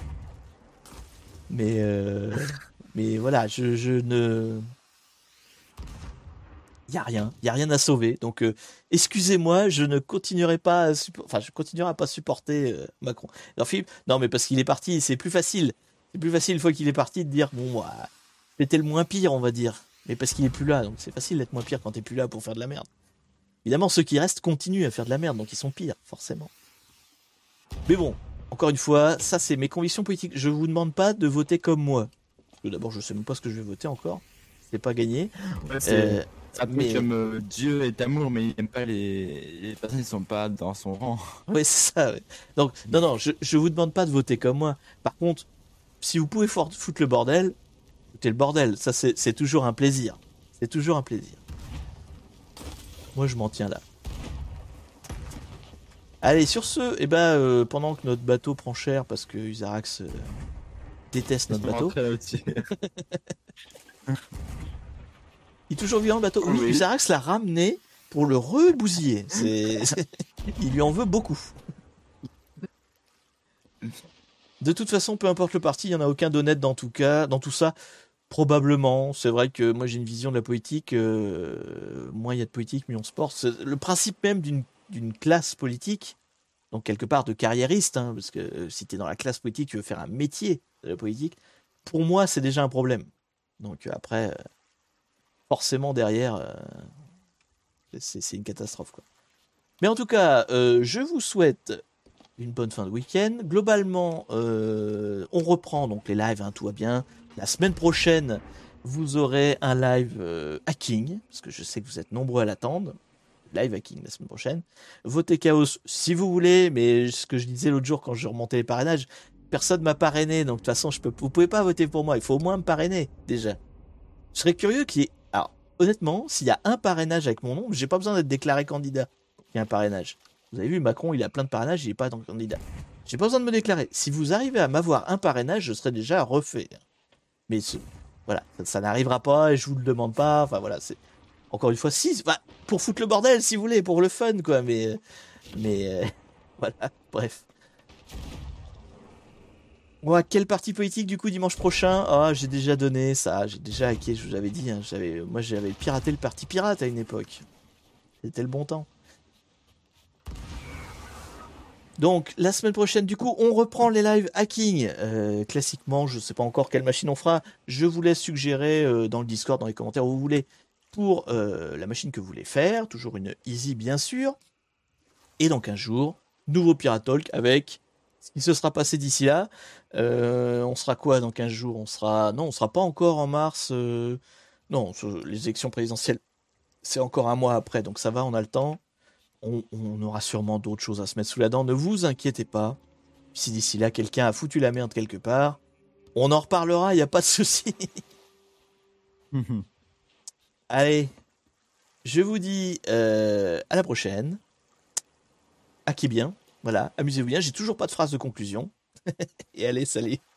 Mais mais voilà, je ne, y a rien à sauver. Donc excusez-moi, je ne continuerai pas, enfin je continuerai à pas supporter Macron. Édouard Philippe, non mais parce qu'il est parti, c'est plus facile. C'est plus facile une fois qu'il est parti de dire bon, bah, c'était le moins pire, on va dire. Mais parce qu'il est plus là, donc c'est facile d'être moins pire quand t'es plus là pour faire de la merde. Évidemment, ceux qui restent continuent à faire de la merde, donc ils sont pires, forcément. Mais bon, encore une fois, ça c'est mes convictions politiques. Je vous demande pas de voter comme moi. Parce que d'abord, je sais même pas ce que je vais voter encore. C'est pas gagné. Ouais, Euh, c'est un peu mais comme Dieu est amour, mais il aime pas les personnes qui sont pas dans son rang. ouais, c'est ça. Ouais. Donc, non, non, je vous demande pas de voter comme moi. Par contre, si vous pouvez foutre le bordel, foutez le bordel. Ça, c'est toujours un plaisir. C'est toujours un plaisir. Moi, je m'en tiens là. Allez, sur ce, eh ben, pendant que notre bateau prend cher parce que Usarax déteste Ils notre sont bateau, rentrés là-dessus. il est toujours vivant le bateau. Oui, Oui. Usarax l'a ramené pour le rebousiller. Il lui en veut beaucoup. De toute façon, peu importe le parti, il n'y en a aucun d'honnête dans tout cas, dans tout ça. Probablement, c'est vrai que moi j'ai une vision de la politique, moins il y a de politique, mieux on se porte. C'est le principe même d'une classe politique, donc quelque part de carriériste, hein, parce que si tu es dans la classe politique, tu veux faire un métier de la politique, pour moi c'est déjà un problème. Donc après, forcément derrière, c'est une catastrophe, quoi. Mais en tout cas, je vous souhaite une bonne fin de week-end. Globalement, on reprend donc les lives, hein, tout va bien. La semaine prochaine, vous aurez un live hacking, parce que je sais que vous êtes nombreux à l'attendre. Live hacking la semaine prochaine. Votez Chaos si vous voulez, mais ce que je disais l'autre jour quand je remontais les parrainages, personne m'a parrainé, donc de toute façon, vous pouvez pas voter pour moi. Il faut au moins me parrainer, déjà. Je serais curieux qu'il y ait. Alors, honnêtement, s'il y a un parrainage avec mon nom, j'ai pas besoin d'être déclaré candidat. Il y a un parrainage. Vous avez vu, Macron, il a plein de parrainages, il n'est pas candidat. J'ai pas besoin de me déclarer. Si vous arrivez à m'avoir un parrainage, je serai déjà refait. Mais voilà, ça n'arrivera pas et je vous le demande pas. Enfin voilà, c'est encore une fois si, bah, pour foutre le bordel si vous voulez, pour le fun quoi. Mais voilà, bref. Moi, quel parti politique du coup dimanche prochain? Ah, j'ai déjà donné ça, j'ai déjà hacké, je vous avais dit. Hein, moi j'avais piraté le parti pirate à une époque. C'était le bon temps. Donc la semaine prochaine, du coup, on reprend les lives hacking. Classiquement, je sais pas encore quelle machine on fera. Je vous laisse suggérer dans le Discord, dans les commentaires où vous voulez, pour la machine que vous voulez faire. Toujours une easy, bien sûr. Et dans 15 jours, nouveau Pirate Talk avec ce qui se sera passé d'ici là. On sera quoi dans 15 jours? Non, on sera pas encore en mars. Non, les élections présidentielles, c'est encore un mois après, donc ça va, on a le temps. On aura sûrement d'autres choses à se mettre sous la dent, ne vous inquiétez pas. Si d'ici là quelqu'un a foutu la merde quelque part, on en reparlera, il n'y a pas de souci. Allez, je vous dis à la prochaine. Hackez bien, voilà, amusez-vous bien, j'ai toujours pas de phrase de conclusion. Et allez, salut.